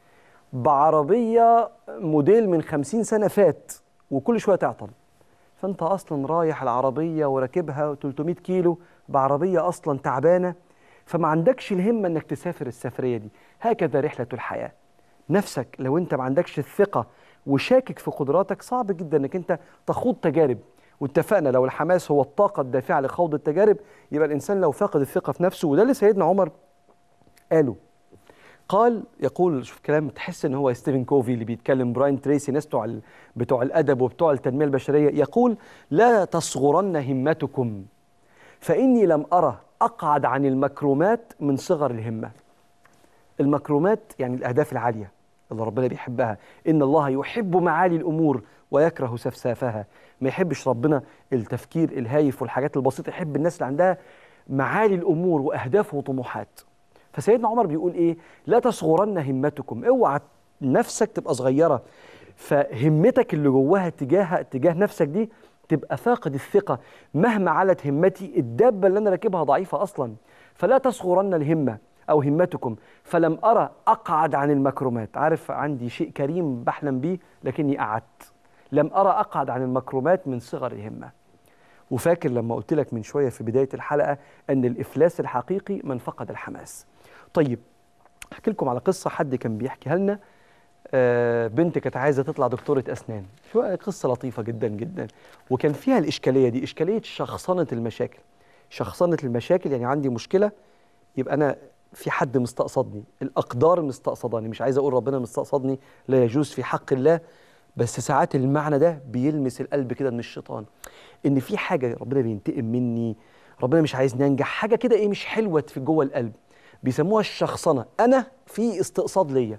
بعربيه موديل من خمسين سنه فات وكل شويه تعطل. فانت اصلا رايح العربيه وراكبها ثلاثمائة كيلو بعربيه اصلا تعبانه، فما عندكش الهمه انك تسافر السفريه دي. هكذا رحله الحياه. نفسك لو انت ما عندكش الثقه وشاكك في قدراتك، صعب جدا انك انت تخوض تجارب. واتفقنا لو الحماس هو الطاقه الدافعه لخوض التجارب، يبقى الانسان لو فاقد الثقه في نفسه، وده اللي سيدنا عمر قاله. قال يقول، شوف كلام تحس ان هو ستيفن كوفي اللي بيتكلم، براين تريسي، ناس بتوع بتوع الادب وبتوع التنميه البشريه، يقول لا تصغرن همتكم فاني لم ارى اقعد عن المكرمات من صغر الهمه. المكرمات يعني الاهداف العاليه اللي ربنا بيحبها، ان الله يحب معالي الامور ويكره سفسافها. ما يحبش ربنا التفكير الهايف والحاجات البسيطه، يحب الناس اللي عندها معالي الامور واهداف وطموحات. فسيدنا عمر بيقول ايه؟ لا تصغرن همتكم، اوعى نفسك تبقى صغيره، فهمتك اللي جواها تجاه تجاه نفسك دي تبقى فاقد الثقه. مهما علت همتي، الدابه اللي انا راكبها ضعيفه اصلا. فلا تصغرن الهمه او همتكم فلم ارى اقعد عن المكرمات. عارف عندي شيء كريم بحلم بيه لكني قعدت. لم ارى اقعد عن المكرمات من صغر الهمه. وفاكر لما قلت لك من شويه في بدايه الحلقه ان الافلاس الحقيقي من فقد الحماس. طيب احكي لكم على قصه حد كان بيحكيها لنا. آه بنت كانت عايزه تطلع دكتوره اسنان، شو قصه لطيفه جدا جدا، وكان فيها الاشكاليه دي، اشكاليه شخصنه المشاكل. شخصنه المشاكل يعني عندي مشكله يبقى انا في حد مستقصدني، الاقدار مستقصداني. مش عايز اقول ربنا مستقصدني، لا يجوز في حق الله، بس ساعات المعنى ده بيلمس القلب كده من الشيطان، ان في حاجه ربنا بينتقم مني، ربنا مش عايزني انجح، حاجه كده ايه مش حلوه في جوه القلب، بيسموها الشخصنه. انا في استقصاد ليا.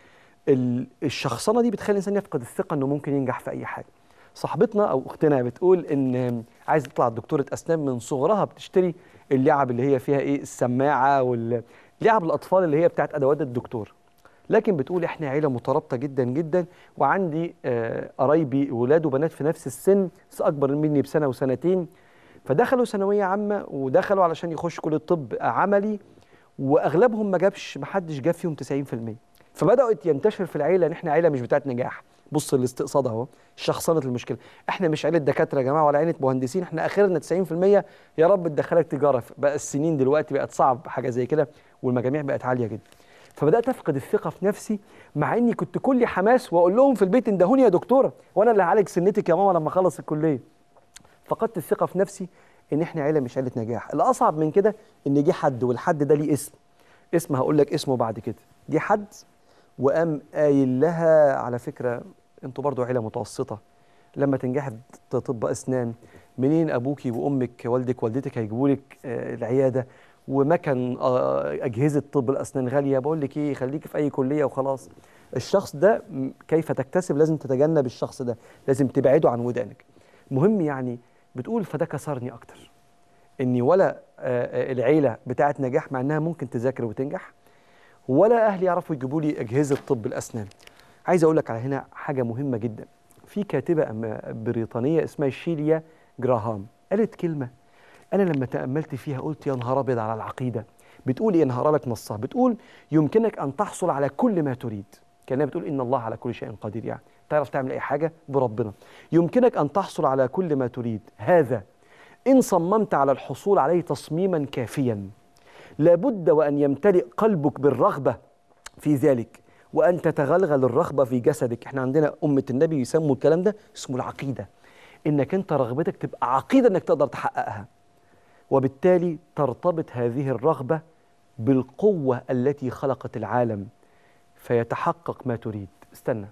الشخصنه دي بتخلي الانسان يفقد الثقه انه ممكن ينجح في اي حاجه. صاحبتنا او اختنا بتقول ان عايزه تطلع دكتوره اسنان، من صغرها بتشتري اللعب اللي هي فيها ايه السماعه واللعب الاطفال اللي هي بتاعت ادوات الدكتور. لكن بتقول احنا عيله مترابطه جدا جدا، وعندي آه قرايبي ولاد وبنات في نفس السن، بس اكبر مني بسنه وسنتين، فدخلوا ثانويه عامه ودخلوا علشان يخشوا كليه الطب عملي، واغلبهم ما جابش، ما حدش جاب فيهم تسعين في المية. فبدات ينتشر في العيله ان احنا عيله مش بتاعت نجاح. بص الاستقصاد اهو، شخصنه المشكله. احنا مش عيله دكاتره يا جماعه ولا عيله مهندسين، احنا اخرنا تسعين في المية، يا رب تدخلك تجاره. بقى السنين دلوقتي بقت صعب حاجه زي كده، والمجاميع بقت عاليه جدا. فبدات افقد الثقه في نفسي، مع اني كنت كلي حماس واقول لهم في البيت اندهوني يا دكتوره، وانا اللي هعالج سنتك يا ماما لما اخلص الكليه. فقدت الثقه في نفسي ان احنا عيله مش عيله نجاح. الاصعب من كده ان جه حد، والحد ده ليه اسم، اسم هقول لك اسمه بعد كده. جه حد وقام قايل لها على فكره انتوا برضو عيله متوسطه، لما تنجحي في طب اسنان منين ابوكي وامك والدك والدتك هيجيبوا لك آه العياده، ومكن آه اجهزه طب الاسنان غاليه. بقول لك ايه، خليكي في اي كليه وخلاص. الشخص ده كيف تكتسب؟ لازم تتجنب الشخص ده، لازم تبعده عن ودانك. مهم يعني. بتقول فده كسرني اكتر، اني ولا آه العيله بتاعت نجاح مع انها ممكن تذاكر وتنجح، ولا اهلي يعرفوا يجيبوا لي اجهزه طب الاسنان. عايز اقول لك على هنا حاجه مهمه جدا. في كاتبه بريطانيه اسمها شيليا جراهام قالت كلمه انا لما تاملت فيها قلت يا نهار ابيض على العقيده. بتقول ايه؟ نهار لك نصها. بتقول يمكنك ان تحصل على كل ما تريد، كانها بتقول ان الله على كل شيء قدير، يعني تعرف تعمل اي حاجه بربنا. يمكنك ان تحصل على كل ما تريد، هذا إن صممت على الحصول عليه تصميما كافيا لابد وأن يمتلئ قلبك بالرغبة في ذلك، وأن تتغلغل الرغبة في جسدك. احنا عندنا أمة النبي يسموا الكلام ده اسمه العقيدة، إنك أنت رغبتك تبقى عقيدة إنك تقدر تحققها، وبالتالي ترتبط هذه الرغبة بالقوة التي خلقت العالم فيتحقق ما تريد. استنى،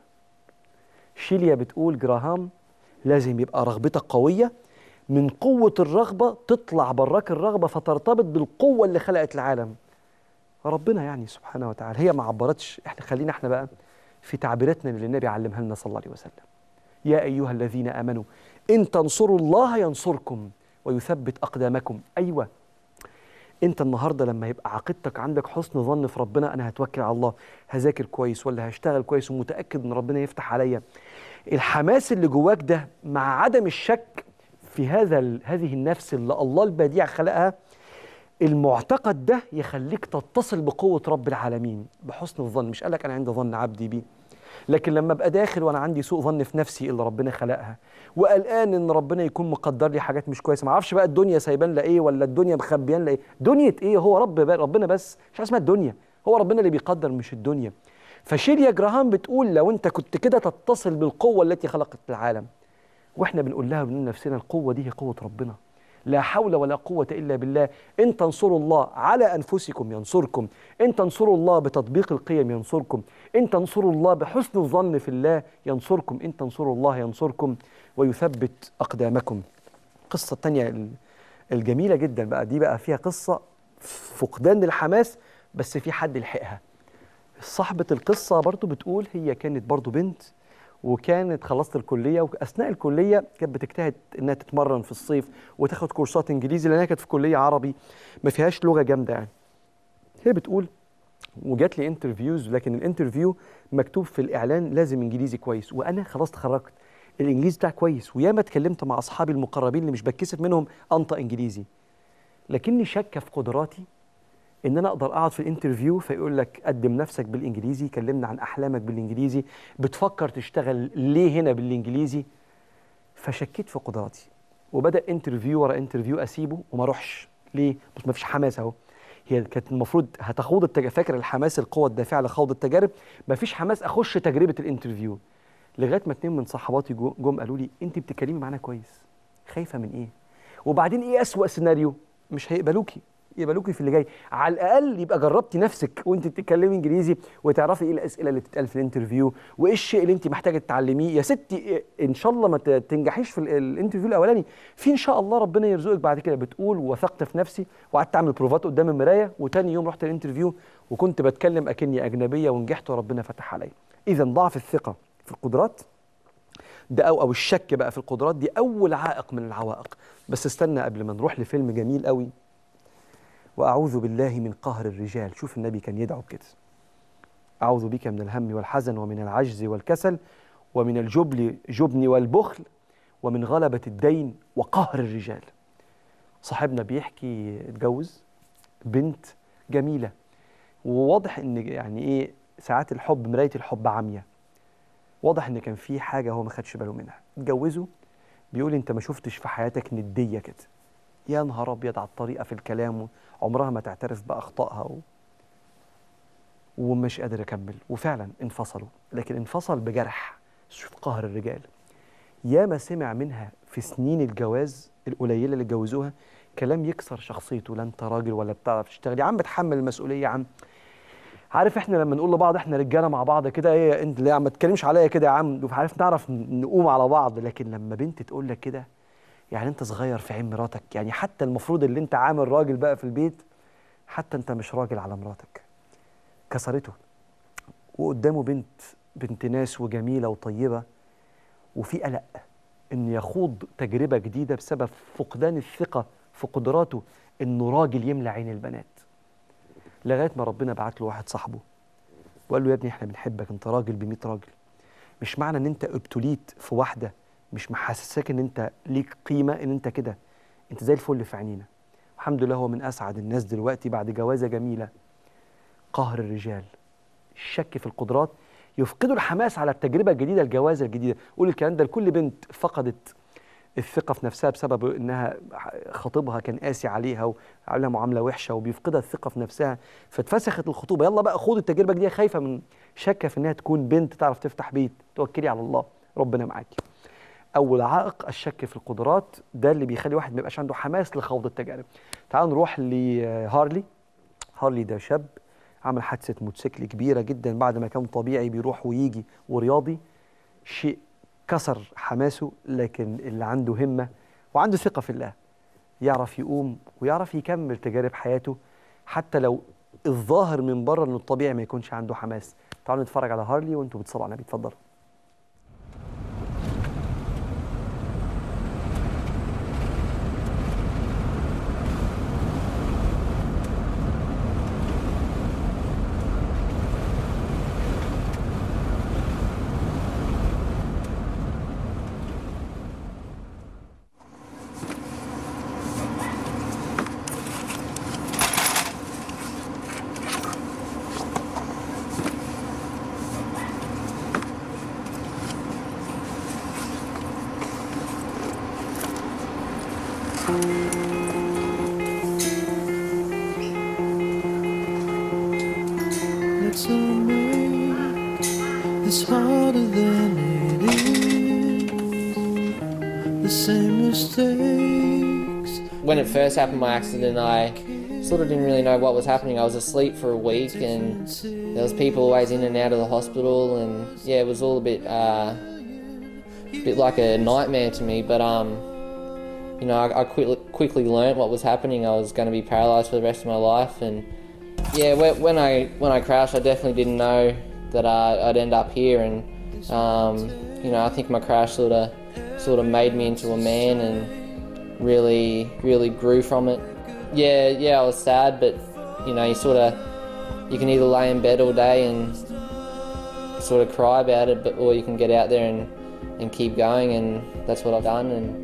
شيليا بتقول جراهام لازم يبقى رغبتك قوية، من قوة الرغبة تطلع براك الرغبة فترتبط بالقوة اللي خلقت العالم. ربنا يعني سبحانه وتعالى، هي ما عبرتش، احنا خلينا احنا بقى في تعبيراتنا اللي النبي علمها لنا صلى الله عليه وسلم. يا أيها الذين آمنوا إن تنصروا الله ينصركم ويثبت أقدامكم. أيوة، أنت النهاردة لما يبقى عقيدتك عندك حسن ظن في ربنا، أنا هتوكل على الله، هذاكر كويس ولا هشتغل كويس ومتأكد إن ربنا يفتح عليا، الحماس اللي جواك ده مع عدم الشك في هذا هذه النفس اللي الله البديع خلقها، المعتقد ده يخليك تتصل بقوة رب العالمين بحسن الظن. مش قالك أنا عندي ظن عبدي بي، لكن لما ابقى داخل وانا عندي سوء ظن في نفسي اللي ربنا خلقها، وقلقان ان ربنا يكون مقدر لي حاجات مش كويسه، ما اعرفش بقى الدنيا سايبان لايه ولا الدنيا مخبيان لايه، دنيا ايه؟ هو رب ربنا بس، مش حاجه اسمها الدنيا، هو ربنا اللي بيقدر مش الدنيا. فشيليا جراهام بتقول لو انت كنت كده تتصل بالقوه التي خلقت العالم، واحنا بنقول لها بنقول لنفسنا القوه دي هي قوه ربنا، لا حول ولا قوة إلا بالله. إن تنصروا الله على أنفسكم ينصركم، إن تنصروا الله بتطبيق القيم ينصركم، إن تنصروا الله بحسن الظن في الله ينصركم، إن تنصروا الله ينصركم ويثبت أقدامكم. قصة تانية الجميلة جدا بقى، دي بقى فيها قصة فقدان الحماس بس في حد لحقها. صاحبة القصة برضو بتقول هي كانت برضو بنت، وكانت خلصت الكلية، وأثناء الكلية كانت بتجتهد إنها تتمرن في الصيف وتاخد كورسات إنجليزي، لأنها كانت في كلية عربي ما فيهاش لغة جامدة يعني. هي بتقول وجات لي انترفيوز، لكن الانترفيو مكتوب في الإعلان لازم إنجليزي كويس، وأنا خلاص اتخرجت الإنجليزي بتاعي كويس، وياما اتكلمت مع أصحابي المقربين اللي مش بتكسف منهم أنطق إنجليزي، لكني شاكة في قدراتي ان انا اقدر اقعد في الانترفيو فيقول لك قدم نفسك بالانجليزي، كلمنا عن احلامك بالانجليزي، بتفكر تشتغل ليه هنا بالانجليزي. فشكيت في قدراتي، وبدا انترفيو ورا انترفيو اسيبه وما اروحش. ليه؟ بس ما فيش حماس اهو. هي كانت المفروض هتخوض التجارب، فاكر الحماس القوه الدافعه لخوض التجارب، ما فيش حماس اخش تجربه الانترفيو. لغايه ما اتنين من صحباتي جم قالوا لي انت بتتكلمي معانا كويس، خايفه من ايه؟ وبعدين ايه اسوأ سيناريو؟ مش هيقبلوكي، يقبلوكي في اللي جاي، على الاقل يبقى جربتي نفسك وانت بتتكلمي انجليزي وتعرفي ايه الاسئله اللي بتتقال في الانترفيو وايه الشيء اللي انت محتاجه تتعلميه. يا ستي ان شاء الله ما تنجحيش في الانترفيو الاولاني، في ان شاء الله ربنا يرزقك بعد كده. بتقول وثقت في نفسي وقعدت اعمل بروفات قدام المرايه، وتاني يوم رحت الانترفيو وكنت بتكلم اكني اجنبيه ونجحت وربنا فتح عليا. اذا ضعف الثقه في القدرات ده او او الشك بقى في القدرات دي اول عائق من العوائق. بس استنى قبل ما نروح لفيلم جميل قوي، وأعوذ بالله من قهر الرجال. شوف النبي كان يدعو كده: أعوذ بك من الهم والحزن ومن العجز والكسل ومن الجبن جبن والبخل ومن غلبة الدين وقهر الرجال. صاحبنا بيحكي اتجوز بنت جميلة، وواضح إن يعني إيه ساعات الحب مراية الحب عمية، واضح إن كان في حاجة هو ما خدش باله منها. اتجوزوا، بيقول أنت ما شفتش في حياتك ندية كده، يا نهار ابيض على الطريقه في الكلام، عمرها ما تعترف باخطائها و... ومش قادر اكمل. وفعلا انفصلوا، لكن انفصل بجرح. شوف قهر الرجال، ياما سمع منها في سنين الجواز القليله اللي اتجوزوها كلام يكسر شخصيته: لا انت راجل ولا بتعرف تشتغل يا عم، بتحمل المسؤوليه يا عم. عارف احنا لما نقول لبعض احنا رجاله مع بعض كده، ايه انت لا ما تتكلمش عليا كده يا عم، عارف نعرف نقوم على بعض. لكن لما بنت تقول لك كده يعني انت صغير في عين مراتك، يعني حتى المفروض اللي انت عامل راجل بقى في البيت، حتى انت مش راجل على مراتك. كسرته، وقدامه بنت بنت ناس وجميلة وطيبة، وفي قلق ان يخوض تجربة جديدة بسبب فقدان الثقة في قدراته انه راجل يملى عين البنات. لغاية ما ربنا بعت له واحد صاحبه وقال له يا ابني احنا بنحبك، انت راجل بميت راجل، مش معنى ان انت ابتليت في واحدة مش محسسك ان انت ليك قيمه، ان انت كده انت زي الفل في عينينا. الحمد لله هو من اسعد الناس دلوقتي بعد جوازه جميله. قهر الرجال، الشك في القدرات يفقدوا الحماس على التجربه الجديده، الجوازه الجديده. قول الكلام ده لكل بنت فقدت الثقة في نفسها بسبب إنها خطيبها كان قاسي عليها وعاملها معاملة وحشة وبيفقدها الثقة في نفسها، فاتفسخت الخطوبة. يلا بقى خد التجربة دي، خايفة من شكة في إنها تكون بنت تعرف تفتح بيت، توكلي على الله ربنا معاكي. أول عائق الشك في القدرات، ده اللي بيخلي واحد ما يبقاش عنده حماس لخوض التجارب. تعالوا نروح لهارلي. هارلي ده شاب عمل حادثة موتوسيكل كبيرة جدا بعد ما كان طبيعي بيروح ويجي ورياضي، شيء كسر حماسه، لكن اللي عنده همة وعنده ثقة في الله يعرف يقوم ويعرف يكمل تجارب حياته حتى لو الظاهر من بره انه الطبيعي ما يكونش عنده حماس. تعالوا نتفرج على هارلي وانتوا بتصلوا على النبي. اتفضلوا. Let's all make this harder than it is. The same mistakes. When it first happened, my accident, I sort of didn't really know what was happening. I was asleep for a week, and there was people always in and out of the hospital, and yeah, it was all a bit, uh, a bit like a nightmare to me. But um, you know, I, I quickly quickly learnt what was happening. I was going to be paralysed for the rest of my life, and yeah, when I when I crashed, I definitely didn't know that uh, I'd end up here, and um, you know, I think my crash sort of sort of made me into a man, and really really grew from it. Yeah, yeah, I was sad, but you know, you sort of you can either lay in bed all day and sort of cry about it, but or you can get out there and and keep going, and that's what I've done. And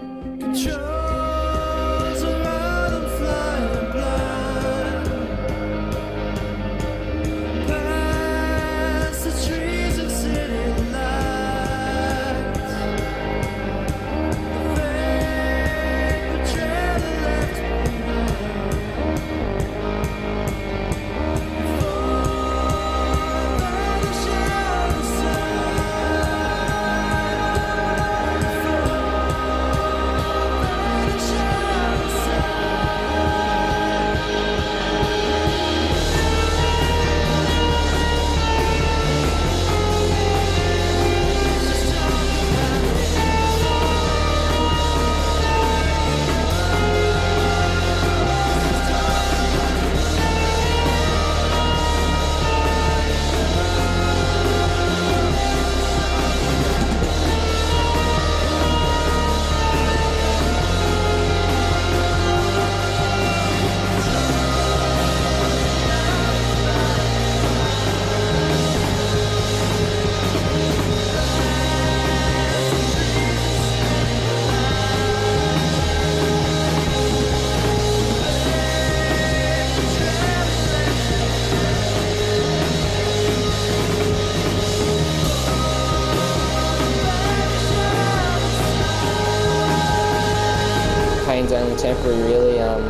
pain's only temporary, really. Um,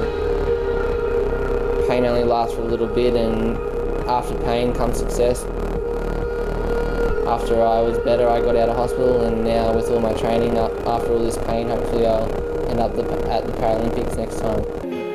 pain only lasts for a little bit, and after pain comes success. After I was better, I got out of hospital, and now with all my training, after all this pain, hopefully I'll end up the, at the Paralympics next time.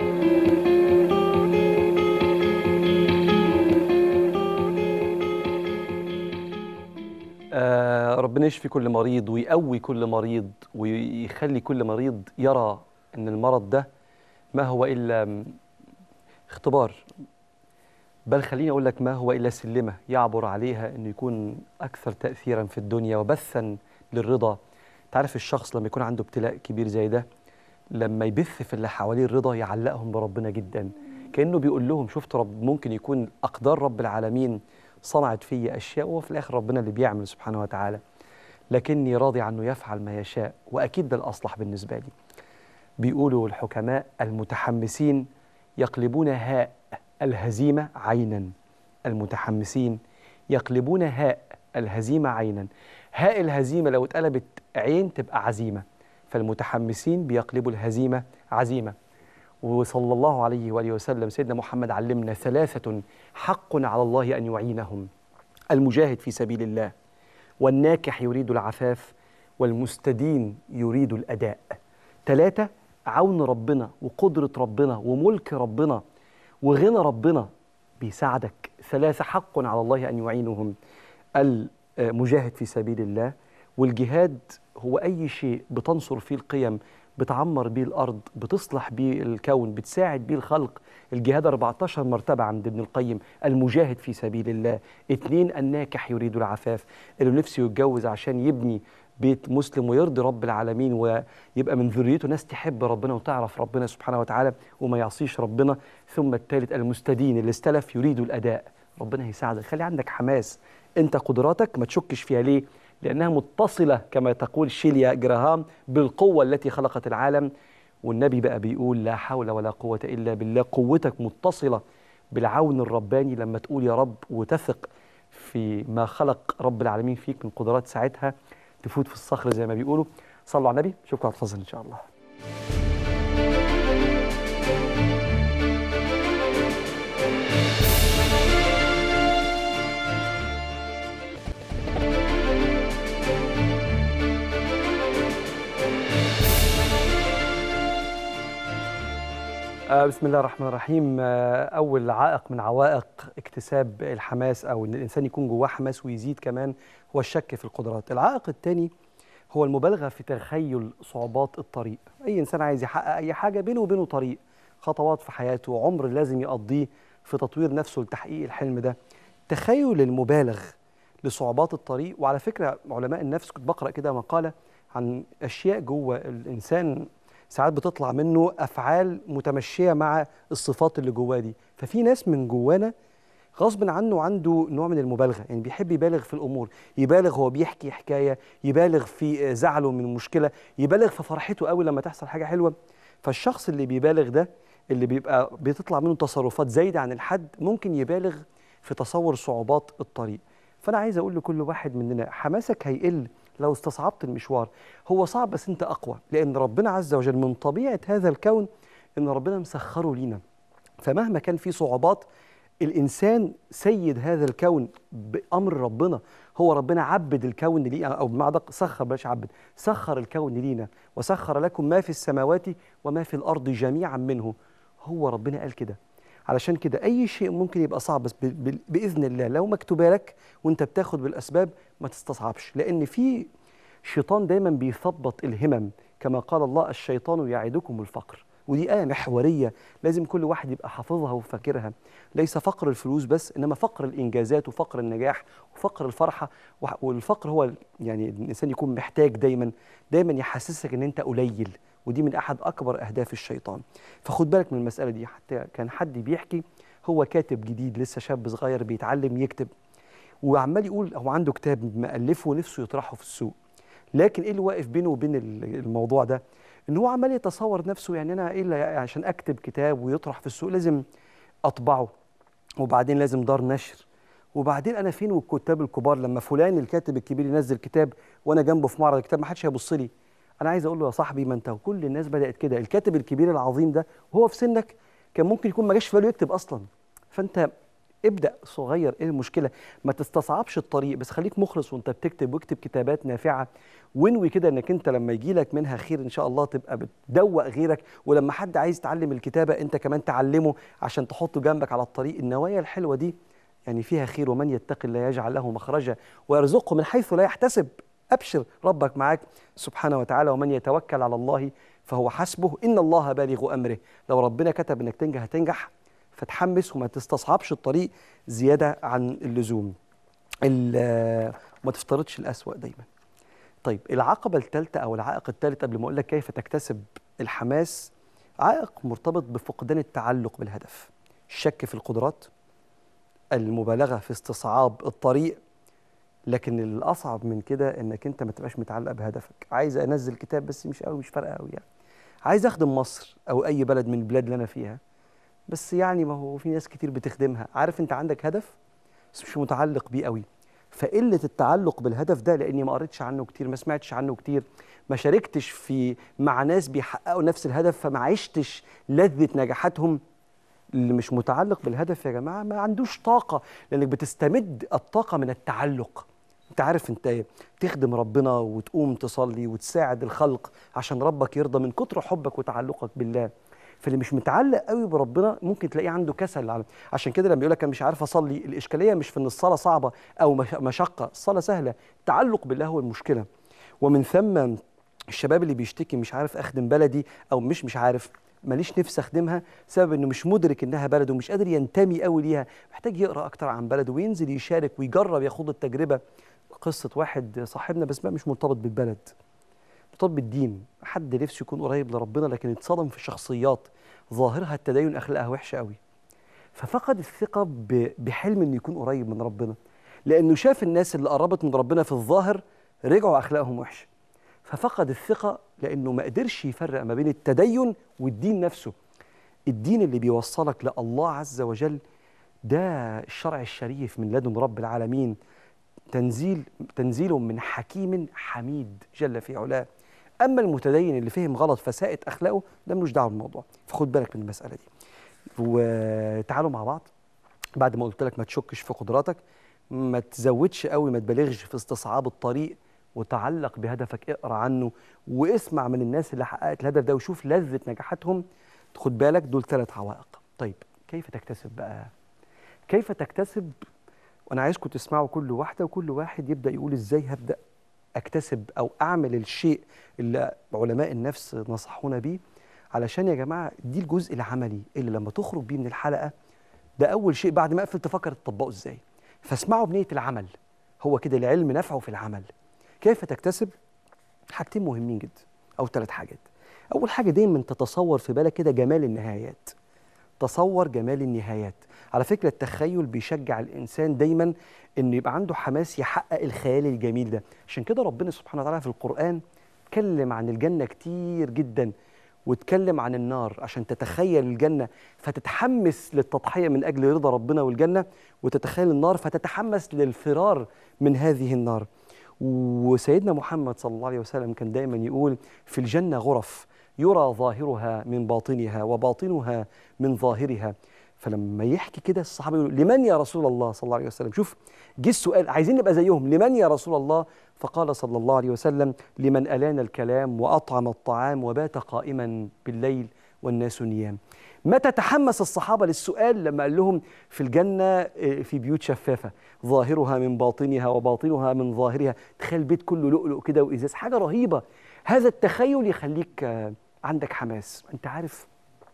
آه ربنا يشفي كل مريض ويقوي كل مريض ويخلي كل مريض يرى ان المرض ده ما هو الا اختبار، بل خليني اقول لك ما هو الا سلمه يعبر عليها انه يكون اكثر تاثيرا في الدنيا وبثا للرضا. تعرف الشخص لما يكون عنده ابتلاء كبير زي ده، لما يبث في اللي حواليه الرضا يعلقهم بربنا جدا، كانه بيقول لهم شفت رب، ممكن يكون اقدار رب العالمين صنعت في اشياء وفي الاخر ربنا اللي بيعمل سبحانه وتعالى، لكني راضي عنه يفعل ما يشاء واكيد ده الاصلح بالنسبه لي. بيقولوا الحكماء المتحمسين يقلبون هاء الهزيمه عينا، المتحمسين يقلبون هاء الهزيمه عينا. هاء الهزيمه لو اتقلبت عين تبقى عزيمه، فالمتحمسين بيقلبوا الهزيمة عزيمة. وصلى الله عليه وآله وسلم سيدنا محمد علمنا ثلاثة حق على الله أن يعينهم: المجاهد في سبيل الله، والناكح يريد العفاف، والمستدين يريد الأداء. ثلاثة: عون ربنا وقدرة ربنا وملك ربنا وغنى ربنا بيساعدك. ثلاثة حق على الله أن يعينهم: المجاهد في سبيل الله، والجهاد هو أي شيء بتنصر فيه القيم، بتعمر بيه الأرض، بتصلح بيه الكون، بتساعد بيه الخلق. الجهاد أربعة عشر مرتبة عند ابن القيم. المجاهد في سبيل الله. اتنين: الناكح يريد العفاف، اللي نفسه يتجوز عشان يبني بيت مسلم ويرضي رب العالمين ويبقى من ذريته ناس تحب ربنا وتعرف ربنا سبحانه وتعالى وما يعصيش ربنا. ثم الثالث: المستدين، اللي استلف يريد الأداء. ربنا هيساعدك. خلي عندك حماس. انت قدراتك ما تشكش فيها. ليه؟ لأنها متصلة كما تقول شيليا جراهام بالقوة التي خلقت العالم. والنبي بقى بيقول: لا حول ولا قوة إلا بالله. قوتك متصلة بالعون الرباني لما تقول يا رب وتثق في ما خلق رب العالمين فيك من قدرات، ساعتها تفوت في الصخر زي ما بيقولوا. صلوا على النبي. شكرا على الفضل إن شاء الله. بسم الله الرحمن الرحيم. أول عائق من عوائق اكتساب الحماس أو إن الإنسان يكون جواه حماس ويزيد كمان هو الشك في القدرات. العائق الثاني هو المبالغة في تخيل صعوبات الطريق. أي إنسان عايز يحقق أي حاجة بينه وبينه طريق، خطوات في حياته وعمر لازم يقضيه في تطوير نفسه لتحقيق الحلم ده. تخيل المبالغ لصعوبات الطريق. وعلى فكرة علماء النفس كنت بقرأ كده مقالة عن أشياء جوه الإنسان ساعات بتطلع منه أفعال متمشية مع الصفات اللي جواه دي. ففي ناس من جوانا غصب عنه عنده نوع من المبالغة، يعني بيحب يبالغ في الأمور، يبالغ هو بيحكي حكاية، يبالغ في زعله من مشكلة، يبالغ في فرحته قوي لما تحصل حاجة حلوة. فالشخص اللي بيبالغ ده اللي بيبقى بتطلع منه تصرفات زايدة عن الحد ممكن يبالغ في تصور صعوبات الطريق. فأنا عايز أقول لكل واحد مننا حماسك هيقل لو استصعبت المشوار. هو صعب بس انت اقوى، لان ربنا عز وجل من طبيعه هذا الكون ان ربنا مسخره لينا. فمهما كان في صعوبات الانسان سيد هذا الكون بامر ربنا. هو ربنا عبد الكون لينا، او بمعنى سخر، بلاش عبد، سخر الكون لينا. وسخر لكم ما في السماوات وما في الارض جميعا منه. هو ربنا قال كده. علشان كده اي شيء ممكن يبقى صعب بس باذن الله لو مكتوبه لك وانت بتاخد بالاسباب ما تستصعبش، لان في شيطان دايما بيثبط الهمم. كما قال الله: الشيطان يعدكم الفقر. ودي آية محورية لازم كل واحد يبقى حافظها وفاكرها. ليس فقر الفلوس بس، إنما فقر الإنجازات وفقر النجاح وفقر الفرحة. والفقر هو يعني الإنسان يكون محتاج دايما دايما يحسسك إن أنت قليل، ودي من أحد أكبر أهداف الشيطان. فخد بالك من المسألة دي. حتى كان حد بيحكي، هو كاتب جديد لسه شاب صغير بيتعلم يكتب، وعمال يقول هو عنده كتاب مألفه ونفسه يطرحه في السوق، لكن ايه اللي واقف بينه وبين الموضوع ده؟ ان هو عمال يتصور نفسه، يعني انا ايه اللي عشان اكتب كتاب ويطرح في السوق لازم اطبعه، وبعدين لازم دار نشر، وبعدين انا فين والكتاب الكبار لما فلان الكاتب الكبير ينزل كتاب وانا جنبه في معرض الكتاب ما حدش هيبص لي. انا عايز اقول له يا صاحبي، ما انت وكل الناس بدات كده. الكاتب الكبير العظيم ده وهو في سنك كان ممكن يكون ما جاش في باله يكتب اصلا. فانت ابدأ صغير. ايه المشكلة؟ ما تستصعبش الطريق، بس خليك مخلص وانت بتكتب، واكتب كتابات نافعة، وانوي كده انك انت لما يجي لك منها خير ان شاء الله تبقى بتدوق غيرك، ولما حد عايز يتعلم الكتابة انت كمان تعلمه عشان تحطه جنبك على الطريق. النوايا الحلوة دي يعني فيها خير. ومن يتق الله يجعل له مخرجا ويرزقه من حيث لا يحتسب. ابشر، ربك معاك سبحانه وتعالى. ومن يتوكل على الله فهو حسبه ان الله بالغ امره. لو ربنا كتب انك تنجح هتنجح. فتحمس وما تستصعبش الطريق زيادة عن اللزوم. وما تفترضش الأسوأ دايما. طيب العقبة الثالثة أو العائق الثالث قبل ما أقول لك كيف تكتسب الحماس، عائق مرتبط بفقدان التعلق بالهدف. الشك في القدرات، المبالغة في استصعاب الطريق. لكن الأصعب من كده إنك أنت ما تبقاش متعلق بهدفك. عايز أنزل كتاب بس مش قوي، مش فارقة قوي يعني. عايز أخدم مصر أو أي بلد من البلاد اللي أنا فيها، بس يعني ما هو في ناس كتير بتخدمها. عارف انت عندك هدف بس مش متعلق بيه قوي، فقله التعلق بالهدف ده لاني ما قريتش عنه كتير، ما سمعتش عنه كتير، ما شاركتش في مع ناس بيحققوا نفس الهدف، فما عشتش لذه نجاحاتهم. اللي مش متعلق بالهدف يا جماعه ما عندوش طاقه، لانك بتستمد الطاقه من التعلق. انت عارف انت تخدم ربنا وتقوم تصلي وتساعد الخلق عشان ربك يرضى من كتر حبك وتعلقك بالله. فاللي مش متعلق قوي بربنا ممكن تلاقيه عنده كسل. عشان كده لما يقول لك انا مش عارف اصلي، الاشكاليه مش في ان الصلاه صعبه او مشقه، الصلاه سهله، التعلق بالله هو المشكله. ومن ثم الشباب اللي بيشتكي مش عارف اخدم بلدي، او مش مش عارف ماليش نفس اخدمها، سبب انه مش مدرك انها بلده ومش قادر ينتمي قوي ليها، محتاج يقرا اكتر عن بلده وينزل يشارك ويجرب ياخد التجربه. قصه واحد صاحبنا بس ما مش مرتبط بالبلد، مرتبط بالدين، حد نفسه يكون قريب لربنا لكن اتصدم في شخصيات ظاهرها التدين اخلاقها وحشه قوي، ففقد الثقه بحلم انه يكون قريب من ربنا، لانه شاف الناس اللي قربت من ربنا في الظاهر رجعوا اخلاقهم وحشه، ففقد الثقه لانه ما قدرش يفرق ما بين التدين والدين نفسه. الدين اللي بيوصلك لله عز وجل ده الشرع الشريف من لدن رب العالمين، تنزيل تنزيل من حكيم حميد جل في علاه. اما المتدين اللي فهم غلط فساءت اخلاقه ده ملوش دعوه بالموضوع، فخد بالك من المساله دي. وتعالوا مع بعض بعد ما قلت لك ما تشكش في قدراتك، ما تزودش قوي، ما تبالغش في استصعاب الطريق، وتعلق بهدفك، اقرا عنه واسمع من الناس اللي حققت الهدف ده وشوف لذة نجاحاتهم. خد بالك دول ثلاث عوائق. طيب كيف تكتسب بقى؟ كيف تكتسب؟ وانا عايزكم تسمعوا كل واحده وكل واحد يبدا يقول ازاي هبدا اكتسب او اعمل الشيء اللي علماء النفس نصحونا بيه، علشان يا جماعه دي الجزء العملي اللي لما تخرج بيه من الحلقه ده اول شيء بعد ما اقفل تفكر تطبقه ازاي. فاسمعوا بنيه العمل، هو كده العلم نفعه في العمل. كيف تكتسب؟ حاجتين مهمين جدا او ثلاث حاجات. اول حاجه دايما تتصور في بالك كده جمال النهايات، تصور جمال النهايات. على فكره التخيل بيشجع الانسان دايما انه يبقى عنده حماس يحقق الخيال الجميل ده. عشان كده ربنا سبحانه وتعالى في القران اتكلم عن الجنه كتير جدا، واتكلم عن النار عشان تتخيل الجنه فتتحمس للتضحيه من اجل رضا ربنا والجنه، وتتخيل النار فتتحمس للفرار من هذه النار. وسيدنا محمد صلى الله عليه وسلم كان دايما يقول في الجنة غرف يرى ظاهرها من باطنها وباطنها من ظاهرها. فلما يحكي كده الصحابة يقولوا لمن يا رسول الله صلى الله عليه وسلم؟ شوف جه السؤال، عايزين نبقى زيهم، لمن يا رسول الله؟ فقال صلى الله عليه وسلم لمن ألان الكلام وأطعم الطعام وبات قائما بالليل والناس نيام. متى تحمس الصحابة للسؤال؟ لما قال لهم في الجنة في بيوت شفافة ظاهرها من باطنها وباطنها من ظاهرها. تخيل البيت كله لؤلؤ كده وإزاز، حاجة رهيبة. هذا التخيل يخليك عندك حماس. أنت عارف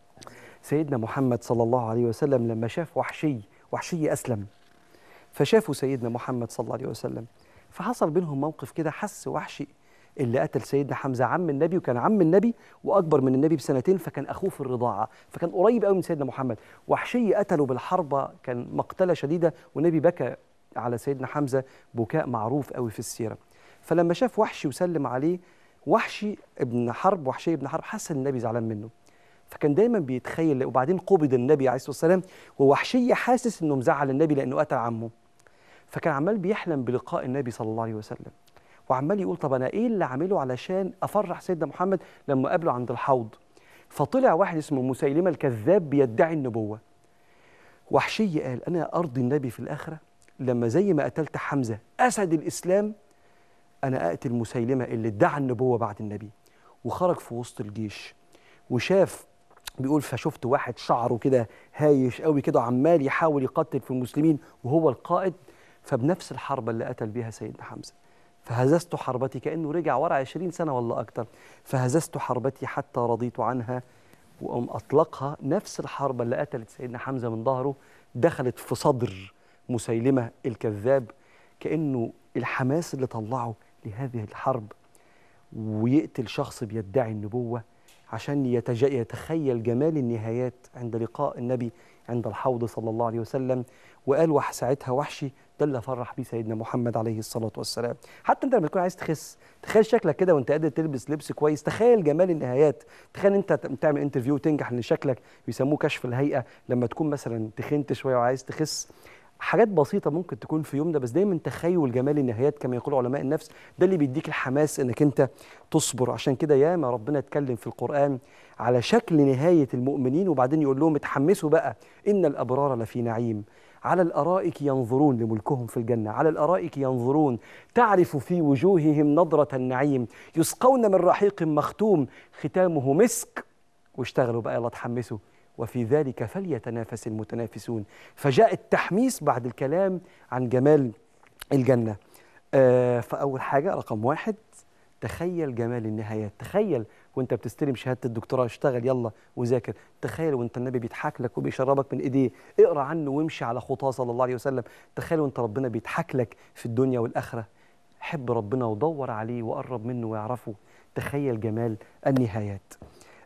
سيدنا محمد صلى الله عليه وسلم لما شاف وحشي، وحشي أسلم، فشافوا سيدنا محمد صلى الله عليه وسلم، فحصل بينهم موقف كده. حس وحشي اللي قتل سيدنا حمزة عم النبي، وكان عم النبي وأكبر من النبي بسنتين، فكان أخوه في الرضاعة، فكان قريب قوي من سيدنا محمد. وحشي قتله بالحربة، كان مقتلة شديدة، والنبي بكى على سيدنا حمزة بكاء معروف قوي في السيرة. فلما شاف وحشي وسلم عليه، وحشي ابن حرب وحشي ابن حرب حس ان النبي زعلان منه، فكان دايما بيتخيل. وبعدين قبض النبي عليه الصلاة والسلام ووحشي حاسس انه مزعل النبي لأنه قتل عمه، فكان عمال بيحلم بلقاء النبي صلى الله عليه وسلم، وعمال يقول طب أنا إيه اللي أعمله علشان أفرح سيدنا محمد لما قابله عند الحوض. فطلع واحد اسمه مسيلمة الكذاب بيدعي النبوة. وحشي قال أنا أرضي النبي في الآخرة لما زي ما قتلت حمزة أسد الإسلام أنا أقتل مسيلمة اللي ادعى النبوة بعد النبي. وخرج في وسط الجيش وشاف، بيقول فشفت واحد شعره كده هايش قوي كده عمال يحاول يقتل في المسلمين وهو القائد، فبنفس الحربة اللي قتل بها سيدنا حمزة فهززت حربتي، كأنه رجع ورا عشرين سنة ولا أكتر، فهززت حربتي حتى رضيت عنها، وأم أطلقها. نفس الحربة اللي قتلت سيدنا حمزة من ظهره دخلت في صدر مسيلمة الكذاب، كأنه الحماس اللي طلعه لهذه الحرب ويقتل شخص بيدعي النبوة عشان يتخيل جمال النهايات عند لقاء النبي عند الحوض صلى الله عليه وسلم. وقال وح ساعتها وحشي ده اللي فرح بيه سيدنا محمد عليه الصلاة والسلام. حتى انت لما تكون عايز تخس، تخيل شكلك كده وانت قادر تلبس لبس كويس، تخيل جمال النهايات. تخيل انت تعمل انترفيو وتنجح ان شكلك بيسموه كشف الهيئة، لما تكون مثلا تخنت شوية وعايز تخس، حاجات بسيطة ممكن تكون في يومنا، بس دايما تخيل جمال النهايات كما يقول علماء النفس، ده اللي بيديك الحماس انك انت تصبر. عشان كده ياما ربنا اتكلم في القرآن على شكل نهاية المؤمنين، وبعدين يقول لهم اتحمسوا بقى، إن الأبرار لفي نعيم على الأرائك ينظرون، لملكهم في الجنة، على الأرائك ينظرون تعرف في وجوههم نضرة النعيم يسقون من رحيق مختوم ختامه مسك. واشتغلوا بقى، يلا اتحمسوا، وفي ذلك فليتنافس المتنافسون. فجاء التحميس بعد الكلام عن جمال الجنة. آه فأول حاجة رقم واحد، تخيل جمال النهايات. تخيل وانت بتستلم شهادة الدكتوراه، اشتغل يلا وذاكر. تخيل وانت النبي بيضحك لك وبيشربك من ايديه، اقرا عنه وامشي على خطاه صلى الله عليه وسلم. تخيل وانت ربنا بيضحك لك في الدنيا والآخرة، حب ربنا ودور عليه وقرب منه واعرفه. تخيل جمال النهايات.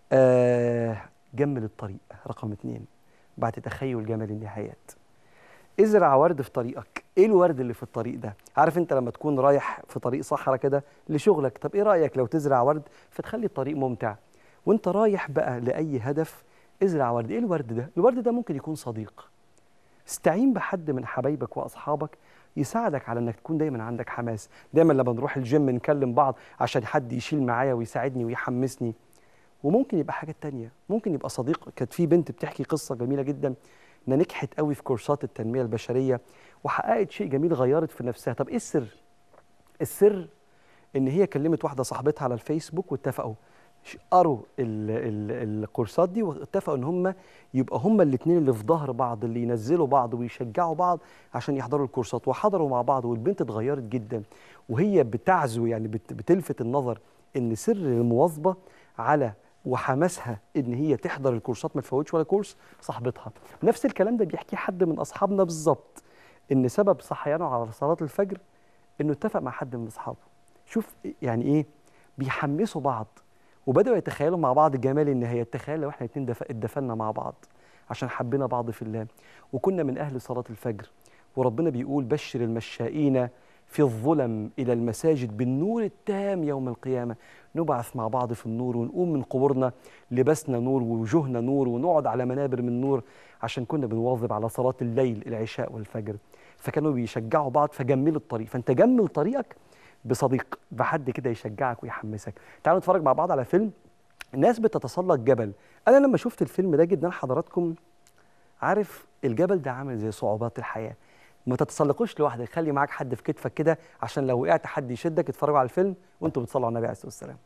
آه جمل الطريق رقم اتنين، بعد تخيل جمال النهايات. ازرع ورد في طريقك. ايه الورد اللي في الطريق ده؟ عارف انت لما تكون رايح في طريق صحراء كده لشغلك، طب ايه رأيك لو تزرع ورد فتخلي الطريق ممتع؟ وانت رايح بقى لأي هدف ازرع ورد. ايه الورد ده؟ الورد ده ممكن يكون صديق. استعين بحد من حبايبك واصحابك يساعدك على انك تكون دايما عندك حماس. دايما لما نروح الجيم نكلم بعض عشان حد يشيل معايا ويساعدني ويحمسني. وممكن يبقى حاجة تانية، ممكن يبقى صديق. كانت في بنت بتحكي قصة جميلة جدا، انها نجحت قوي في كورسات التنمية البشرية وحققت شيء جميل، غيرت في نفسها. طب ايه السر؟ السر ان هي كلمت واحدة صاحبتها على الفيسبوك واتفقوا، قروا ال ال الكورسات دي واتفقوا ان هم يبقى هم الاثنين اللي في ظهر بعض، اللي ينزلوا بعض ويشجعوا بعض عشان يحضروا الكورسات. وحضروا مع بعض والبنت اتغيرت جدا، وهي بتعزو يعني بت بتلفت النظر ان سر المواظبة على وحماسها ان هي تحضر الكورسات ما تفوتش ولا كورس صاحبتها. نفس الكلام ده بيحكي حد من اصحابنا بالظبط، ان سبب صحيانه على صلاه الفجر انه اتفق مع حد من اصحابه. شوف يعني ايه، بيحمسوا بعض وبداوا يتخيلوا مع بعض جمال النهايات. تخيل لو احنا الاثنين اتدفنا مع بعض عشان حبينا بعض في الله وكنا من اهل صلاه الفجر، وربنا بيقول بشر المشائين في الظلم إلى المساجد بالنور التام يوم القيامة. نبعث مع بعض في النور ونقوم من قبورنا لبسنا نور ووجوهنا نور ونقعد على منابر من نور عشان كنا بنواظب على صلاة الليل العشاء والفجر. فكانوا بيشجعوا بعض. فجملوا الطريق. فأنت جمل طريقك بصديق، بحد كده يشجعك ويحمسك. تعالوا نتفرج مع بعض على فيلم ناس بتتسلق جبل. أنا لما شفت الفيلم ده جدا حضراتكم عارف الجبل ده عامل زي صعوبات الحياة. ما تتسلقوش لوحدك، خلي معاك حد في كتفك كده عشان لو وقعت حد يشدك. اتفرجوا على الفيلم وانتوا بتصلوا على النبي عليه الصلاة والسلام.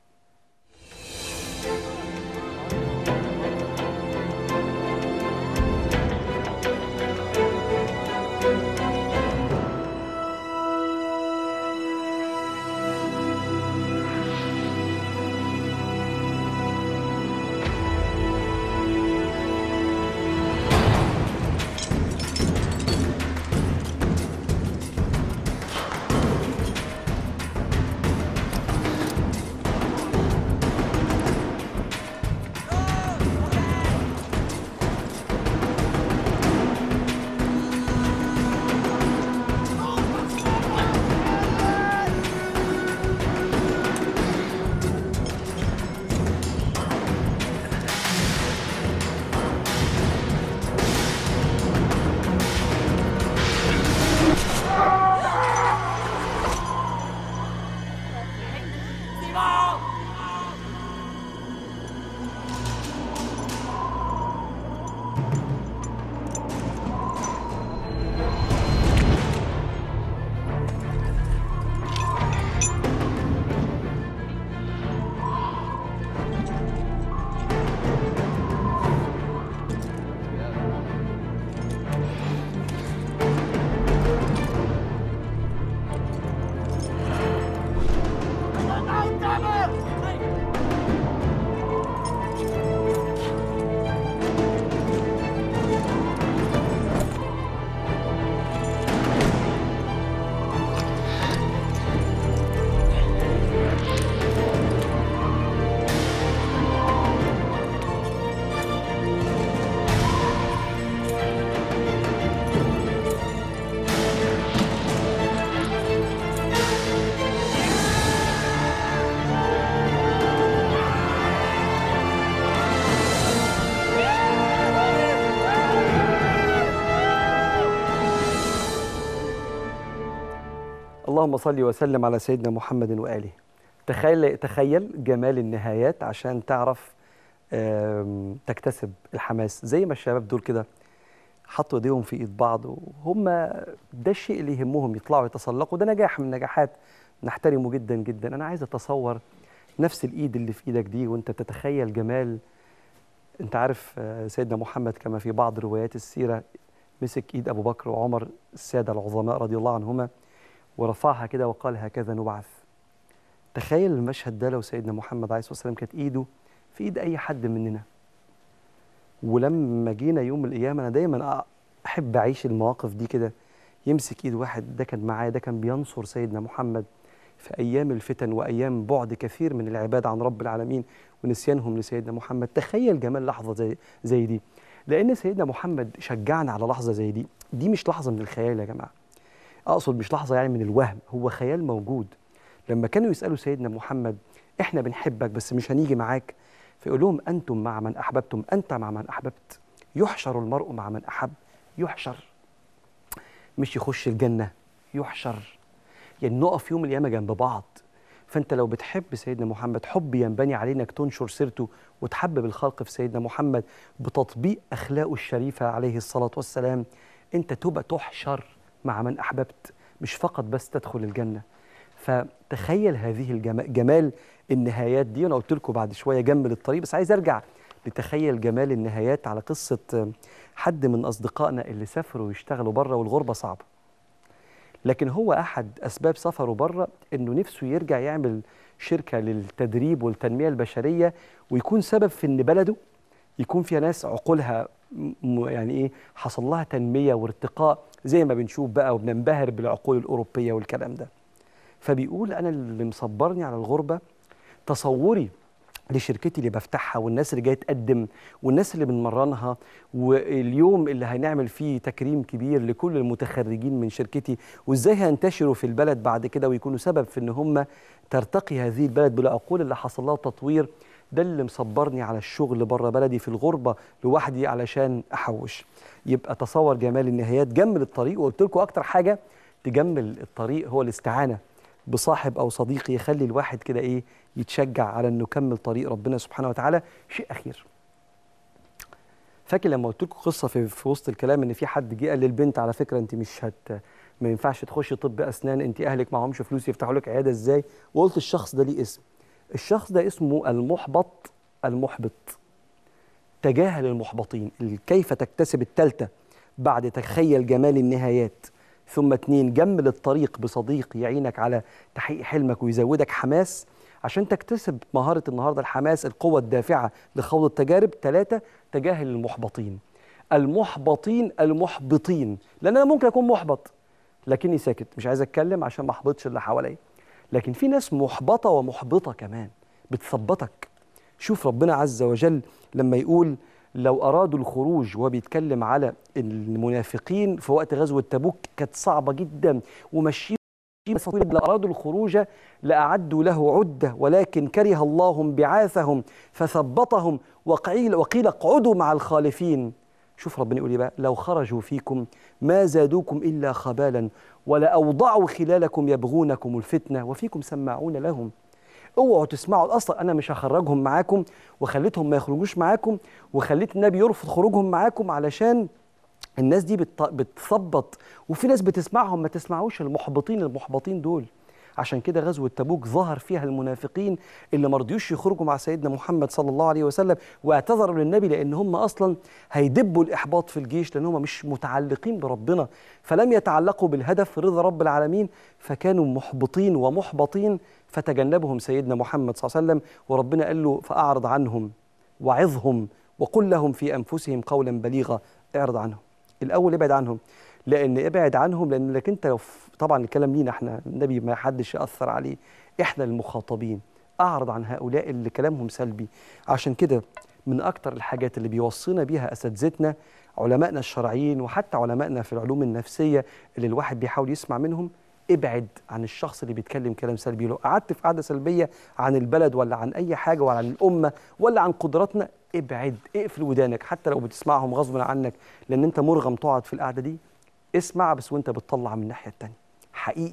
اللهم صل وسلم على سيدنا محمد وآله. تخيل تخيل جمال النهايات عشان تعرف آم، تكتسب الحماس. زي ما الشباب دول كده حطوا ايديهم في ايد بعض، وهم ده الشيء اللي يهمهم، يطلعوا يتسلقوا. ده نجاح من النجاحات نحترمه جدا جدا. انا عايز اتصور نفس الايد اللي في ايدك دي وانت تتخيل جمال. انت عارف آه، سيدنا محمد كما في بعض روايات السيرة مسك ايد ابو بكر وعمر السادة العظماء رضي الله عنهما ورفعها كده وقال هكذا نبعث. تخيل المشهد ده لو سيدنا محمد عليه الصلاة والسلام كانت ايده في ايد اي حد مننا. ولما جينا يوم القيامة، انا دايما احب اعيش المواقف دي كده، يمسك ايد واحد ده كان معاه، ده كان بينصر سيدنا محمد في ايام الفتن وايام بعد كثير من العباد عن رب العالمين ونسيانهم لسيدنا محمد. تخيل جمال لحظة زي زي دي، لان سيدنا محمد شجعنا على لحظة زي دي. دي مش لحظة من الخيال يا جماعة، اقصد مش لحظة يعني من الوهم، هو خيال موجود. لما كانوا يسألوا سيدنا محمد احنا بنحبك بس مش هنيجي معاك، فيقول لهم انتم مع من احببتم، انت مع من احببت. يحشر المرء مع من احب، يحشر مش يخش الجنة، يحشر. يعني نقف يوم القيامة جنب بعض. فانت لو بتحب سيدنا محمد حب ينبني عليه انك تنشر سيرته وتحبب الخلق في سيدنا محمد بتطبيق اخلاقه الشريفة عليه الصلاة والسلام. انت تبقى تحشر مع من احببت، مش فقط بس تدخل الجنة. فتخيل هذه الجمال، جمال النهايات دي. انا قلت لكم بعد شويه جمل الطريق، بس عايز ارجع لتخيل جمال النهايات على قصه حد من اصدقائنا اللي سافروا يشتغلوا بره والغربه صعبه. لكن هو احد اسباب سفره بره انه نفسه يرجع يعمل شركه للتدريب والتنميه البشريه، ويكون سبب في ان بلده يكون فيها ناس عقولها م- يعني ايه حصل لها تنميه وارتقاء، زي ما بنشوف بقى وبننبهر بالعقول الاوروبيه والكلام ده. فبيقول أنا اللي مصبرني على الغربة تصوري لشركتي اللي بفتحها والناس اللي جايه تقدم والناس اللي بنمرنها، واليوم اللي هنعمل فيه تكريم كبير لكل المتخرجين من شركتي، وازاي هينتشروا في البلد بعد كده ويكونوا سبب في ان هم ترتقي هذه البلد بالعقول اللي حصل لها تطوير. ده اللي مصبرني على الشغل بره بلدي في الغربه لوحدي علشان احوش. يبقى تصور جمال النهايات، جمل الطريق. وقلت لكم اكتر حاجه تجمل الطريق هو الاستعانه بصاحب او صديق يخلي الواحد كده ايه يتشجع على انه يكمل طريق ربنا سبحانه وتعالى. شيء اخير، فاكر لما قلت لكم قصه في, في وسط الكلام ان في حد جه قال للبنت على فكره انت مش هت ما ينفعش تخشي طب اسنان، انت اهلك معهمش فلوس يفتحوا لك عياده ازاي؟ وقلت الشخص ده ليه اسم. الشخص ده اسمه المحبط المحبط. تجاهل المحبطين. كيف تكتسب الثالثه بعد تخيل جمال النهايات؟ ثم اتنين، جمل الطريق بصديق يعينك على تحقيق حلمك ويزودك حماس عشان تكتسب مهارة النهاردة الحماس، القوة الدافعة لخوض التجارب. ثلاثة، تجاهل المحبطين. المحبطين المحبطين، لأن أنا ممكن أكون محبط لكني ساكت مش عايز أتكلم عشان ما أحبطش اللي حواليا. لكن في ناس محبطة ومحبطة كمان بتثبطك. شوف ربنا عز وجل لما يقول لو أرادوا الخروج، وهو بيتكلم على المنافقين في وقت غزوة تبوك كانت صعبة جدا ومشي لو أرادوا الخروج لأعدوا له عدة ولكن كره الله انبعاثهم فثبطهم وقيل وقيل اقعدوا مع الخالفين. شوف ربنا يقول ايه بقى؟ لو خرجوا فيكم ما زادوكم إلا خبالا ولأوضعوا خلالكم يبغونكم الفتنة وفيكم سماعون لهم. اوعوا تسمعوا اصلا، انا مش هخرجهم معاكم وخليتهم ما يخرجوش معاكم وخليت النبي يرفض خروجهم معاكم علشان الناس دي بت... بتثبط، وفي ناس بتسمعهم. ما تسمعوش المحبطين المحبطين دول. عشان كده غزوة تبوك ظهر فيها المنافقين اللي ما رضيوش يخرجوا مع سيدنا محمد صلى الله عليه وسلم واعتذروا للنبي، لان هم اصلا هيدبوا الاحباط في الجيش، لان هم مش متعلقين بربنا، فلم يتعلقوا بالهدف رضا رب العالمين، فكانوا محبطين ومحبطين. فتجنبهم سيدنا محمد صلى الله عليه وسلم، وربنا قال له فأعرض عنهم وعظهم وقل لهم في أنفسهم قولا بليغا. اعرض عنهم الأول، ابعد عنهم. لأن ابعد عنهم لأنك أنت لو طبعا الكلام لينا احنا، النبي ما حدش يأثر عليه، احنا المخاطبين. أعرض عن هؤلاء اللي كلامهم سلبي. عشان كده من أكتر الحاجات اللي بيوصينا بيها أساتذتنا علمائنا الشرعيين وحتى علمائنا في العلوم النفسية اللي الواحد بيحاول يسمع منهم، ابعد عن الشخص اللي بيتكلم كلام سلبي. لو قعدت في قعده سلبيه عن البلد ولا عن اي حاجه ولا عن الامه ولا عن قدراتنا، ابعد، اقفل ودانك حتى لو بتسمعهم غصبا عنك، لان انت مرغم تقعد في القعده دي. اسمع بس وانت بتطلع من الناحيه الثانيه. حقيقي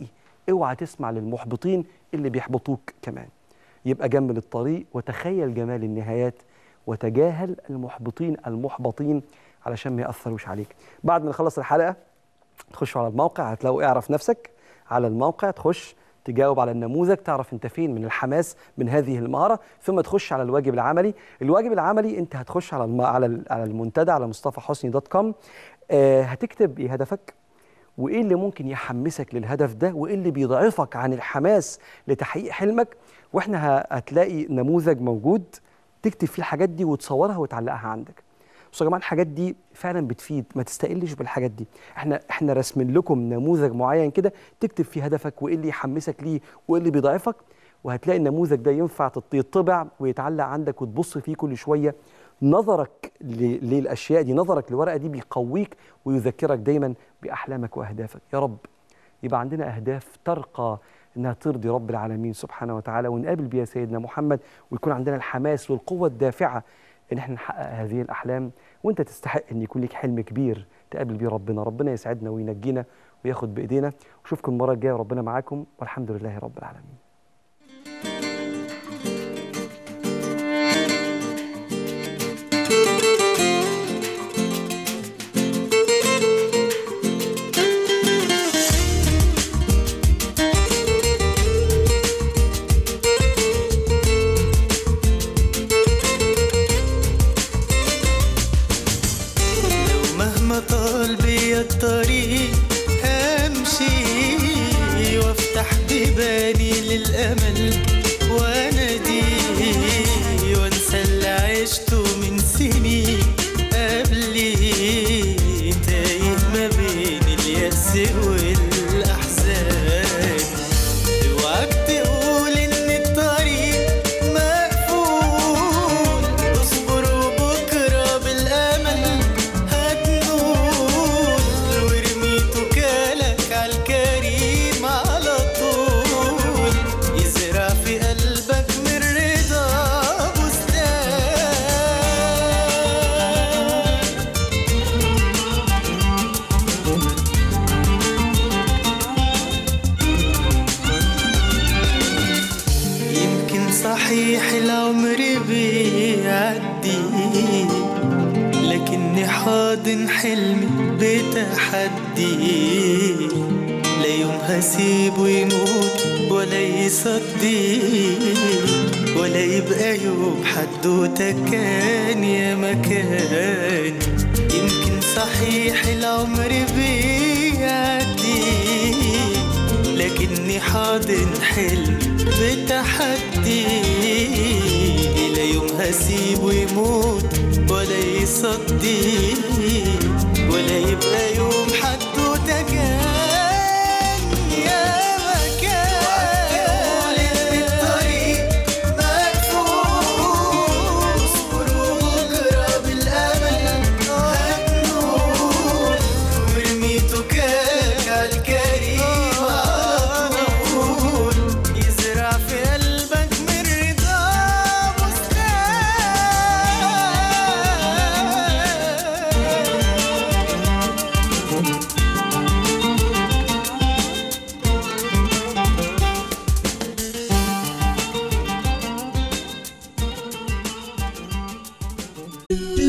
اوعى تسمع للمحبطين اللي بيحبطوك كمان. يبقى جمل الطريق وتخيل جمال النهايات، وتجاهل المحبطين المحبطين علشان ما يأثروش عليك. بعد ما نخلص الحلقة تخشوا على الموقع، هتلاقوا اعرف نفسك على الموقع، تخش تجاوب على النموذج، تعرف انت فين من الحماس من هذه المهارة، ثم تخش على الواجب العملي. الواجب العملي انت هتخش على الم... على على المنتدى على مصطفى حسني دوت كوم. آه هتكتب ايه هدفك، وايه اللي ممكن يحمسك للهدف ده، وايه اللي بيضعفك عن الحماس لتحقيق حلمك، واحنا هتلاقي نموذج موجود تكتب فيه الحاجات دي وتصورها وتعلقها عندك. بصوا يا جماعه الحاجات دي فعلا بتفيد، ما تستقلش بالحاجات دي. احنا احنا راسمين لكم نموذج معين كده تكتب فيه هدفك وايه اللي يحمسك ليه وايه اللي بيضعفك، وهتلاقي النموذج ده ينفع يطبع ويتعلق عندك وتبص فيه كل شويه. نظرك للاشياء دي، نظرك للورقه دي بيقويك ويذكرك دايما باحلامك واهدافك. يا رب يبقى عندنا اهداف ترقى انها ترضي رب العالمين سبحانه وتعالى، ونقابل بيها سيدنا محمد، ويكون عندنا الحماس والقوه الدافعه ان احنا نحقق هذه الاحلام. وانت تستحق ان يكون لك حلم كبير تقابل بيه ربنا. ربنا يسعدنا وينجينا وياخد بايدينا. واشوفكم المره الجايه وربنا معاكم، والحمد لله رب العالمين. طال بيا الطريق همشي وافتح بيباني للأمل واناديه وانسى اللي عشته من سنين قبلي، تايه ما بين اليأس والأحزان. اوعك تقول ان الطريق مقفول، اصبر وبكرة بالأمل صحيح العمر بيعدي، لكني حاضن حلمي بتحدي. لا يوم هسيبه يموت ولا يصدي، ولا يبقى يوم حدوته كان يا مكان. يمكن صحيح العمر بيعدي، لكني حاضن حلمي بتحدي. لا يوم هسيبه يموت ولا يصدي، ولا يبقى يوم حدوته كان يا مكان. وقول ان الطريق مقفول، اصبر وبكرة بالامل هتنول، وارمي توكلك عالكريم على طول، يزرع في قلبك من رضا بستان.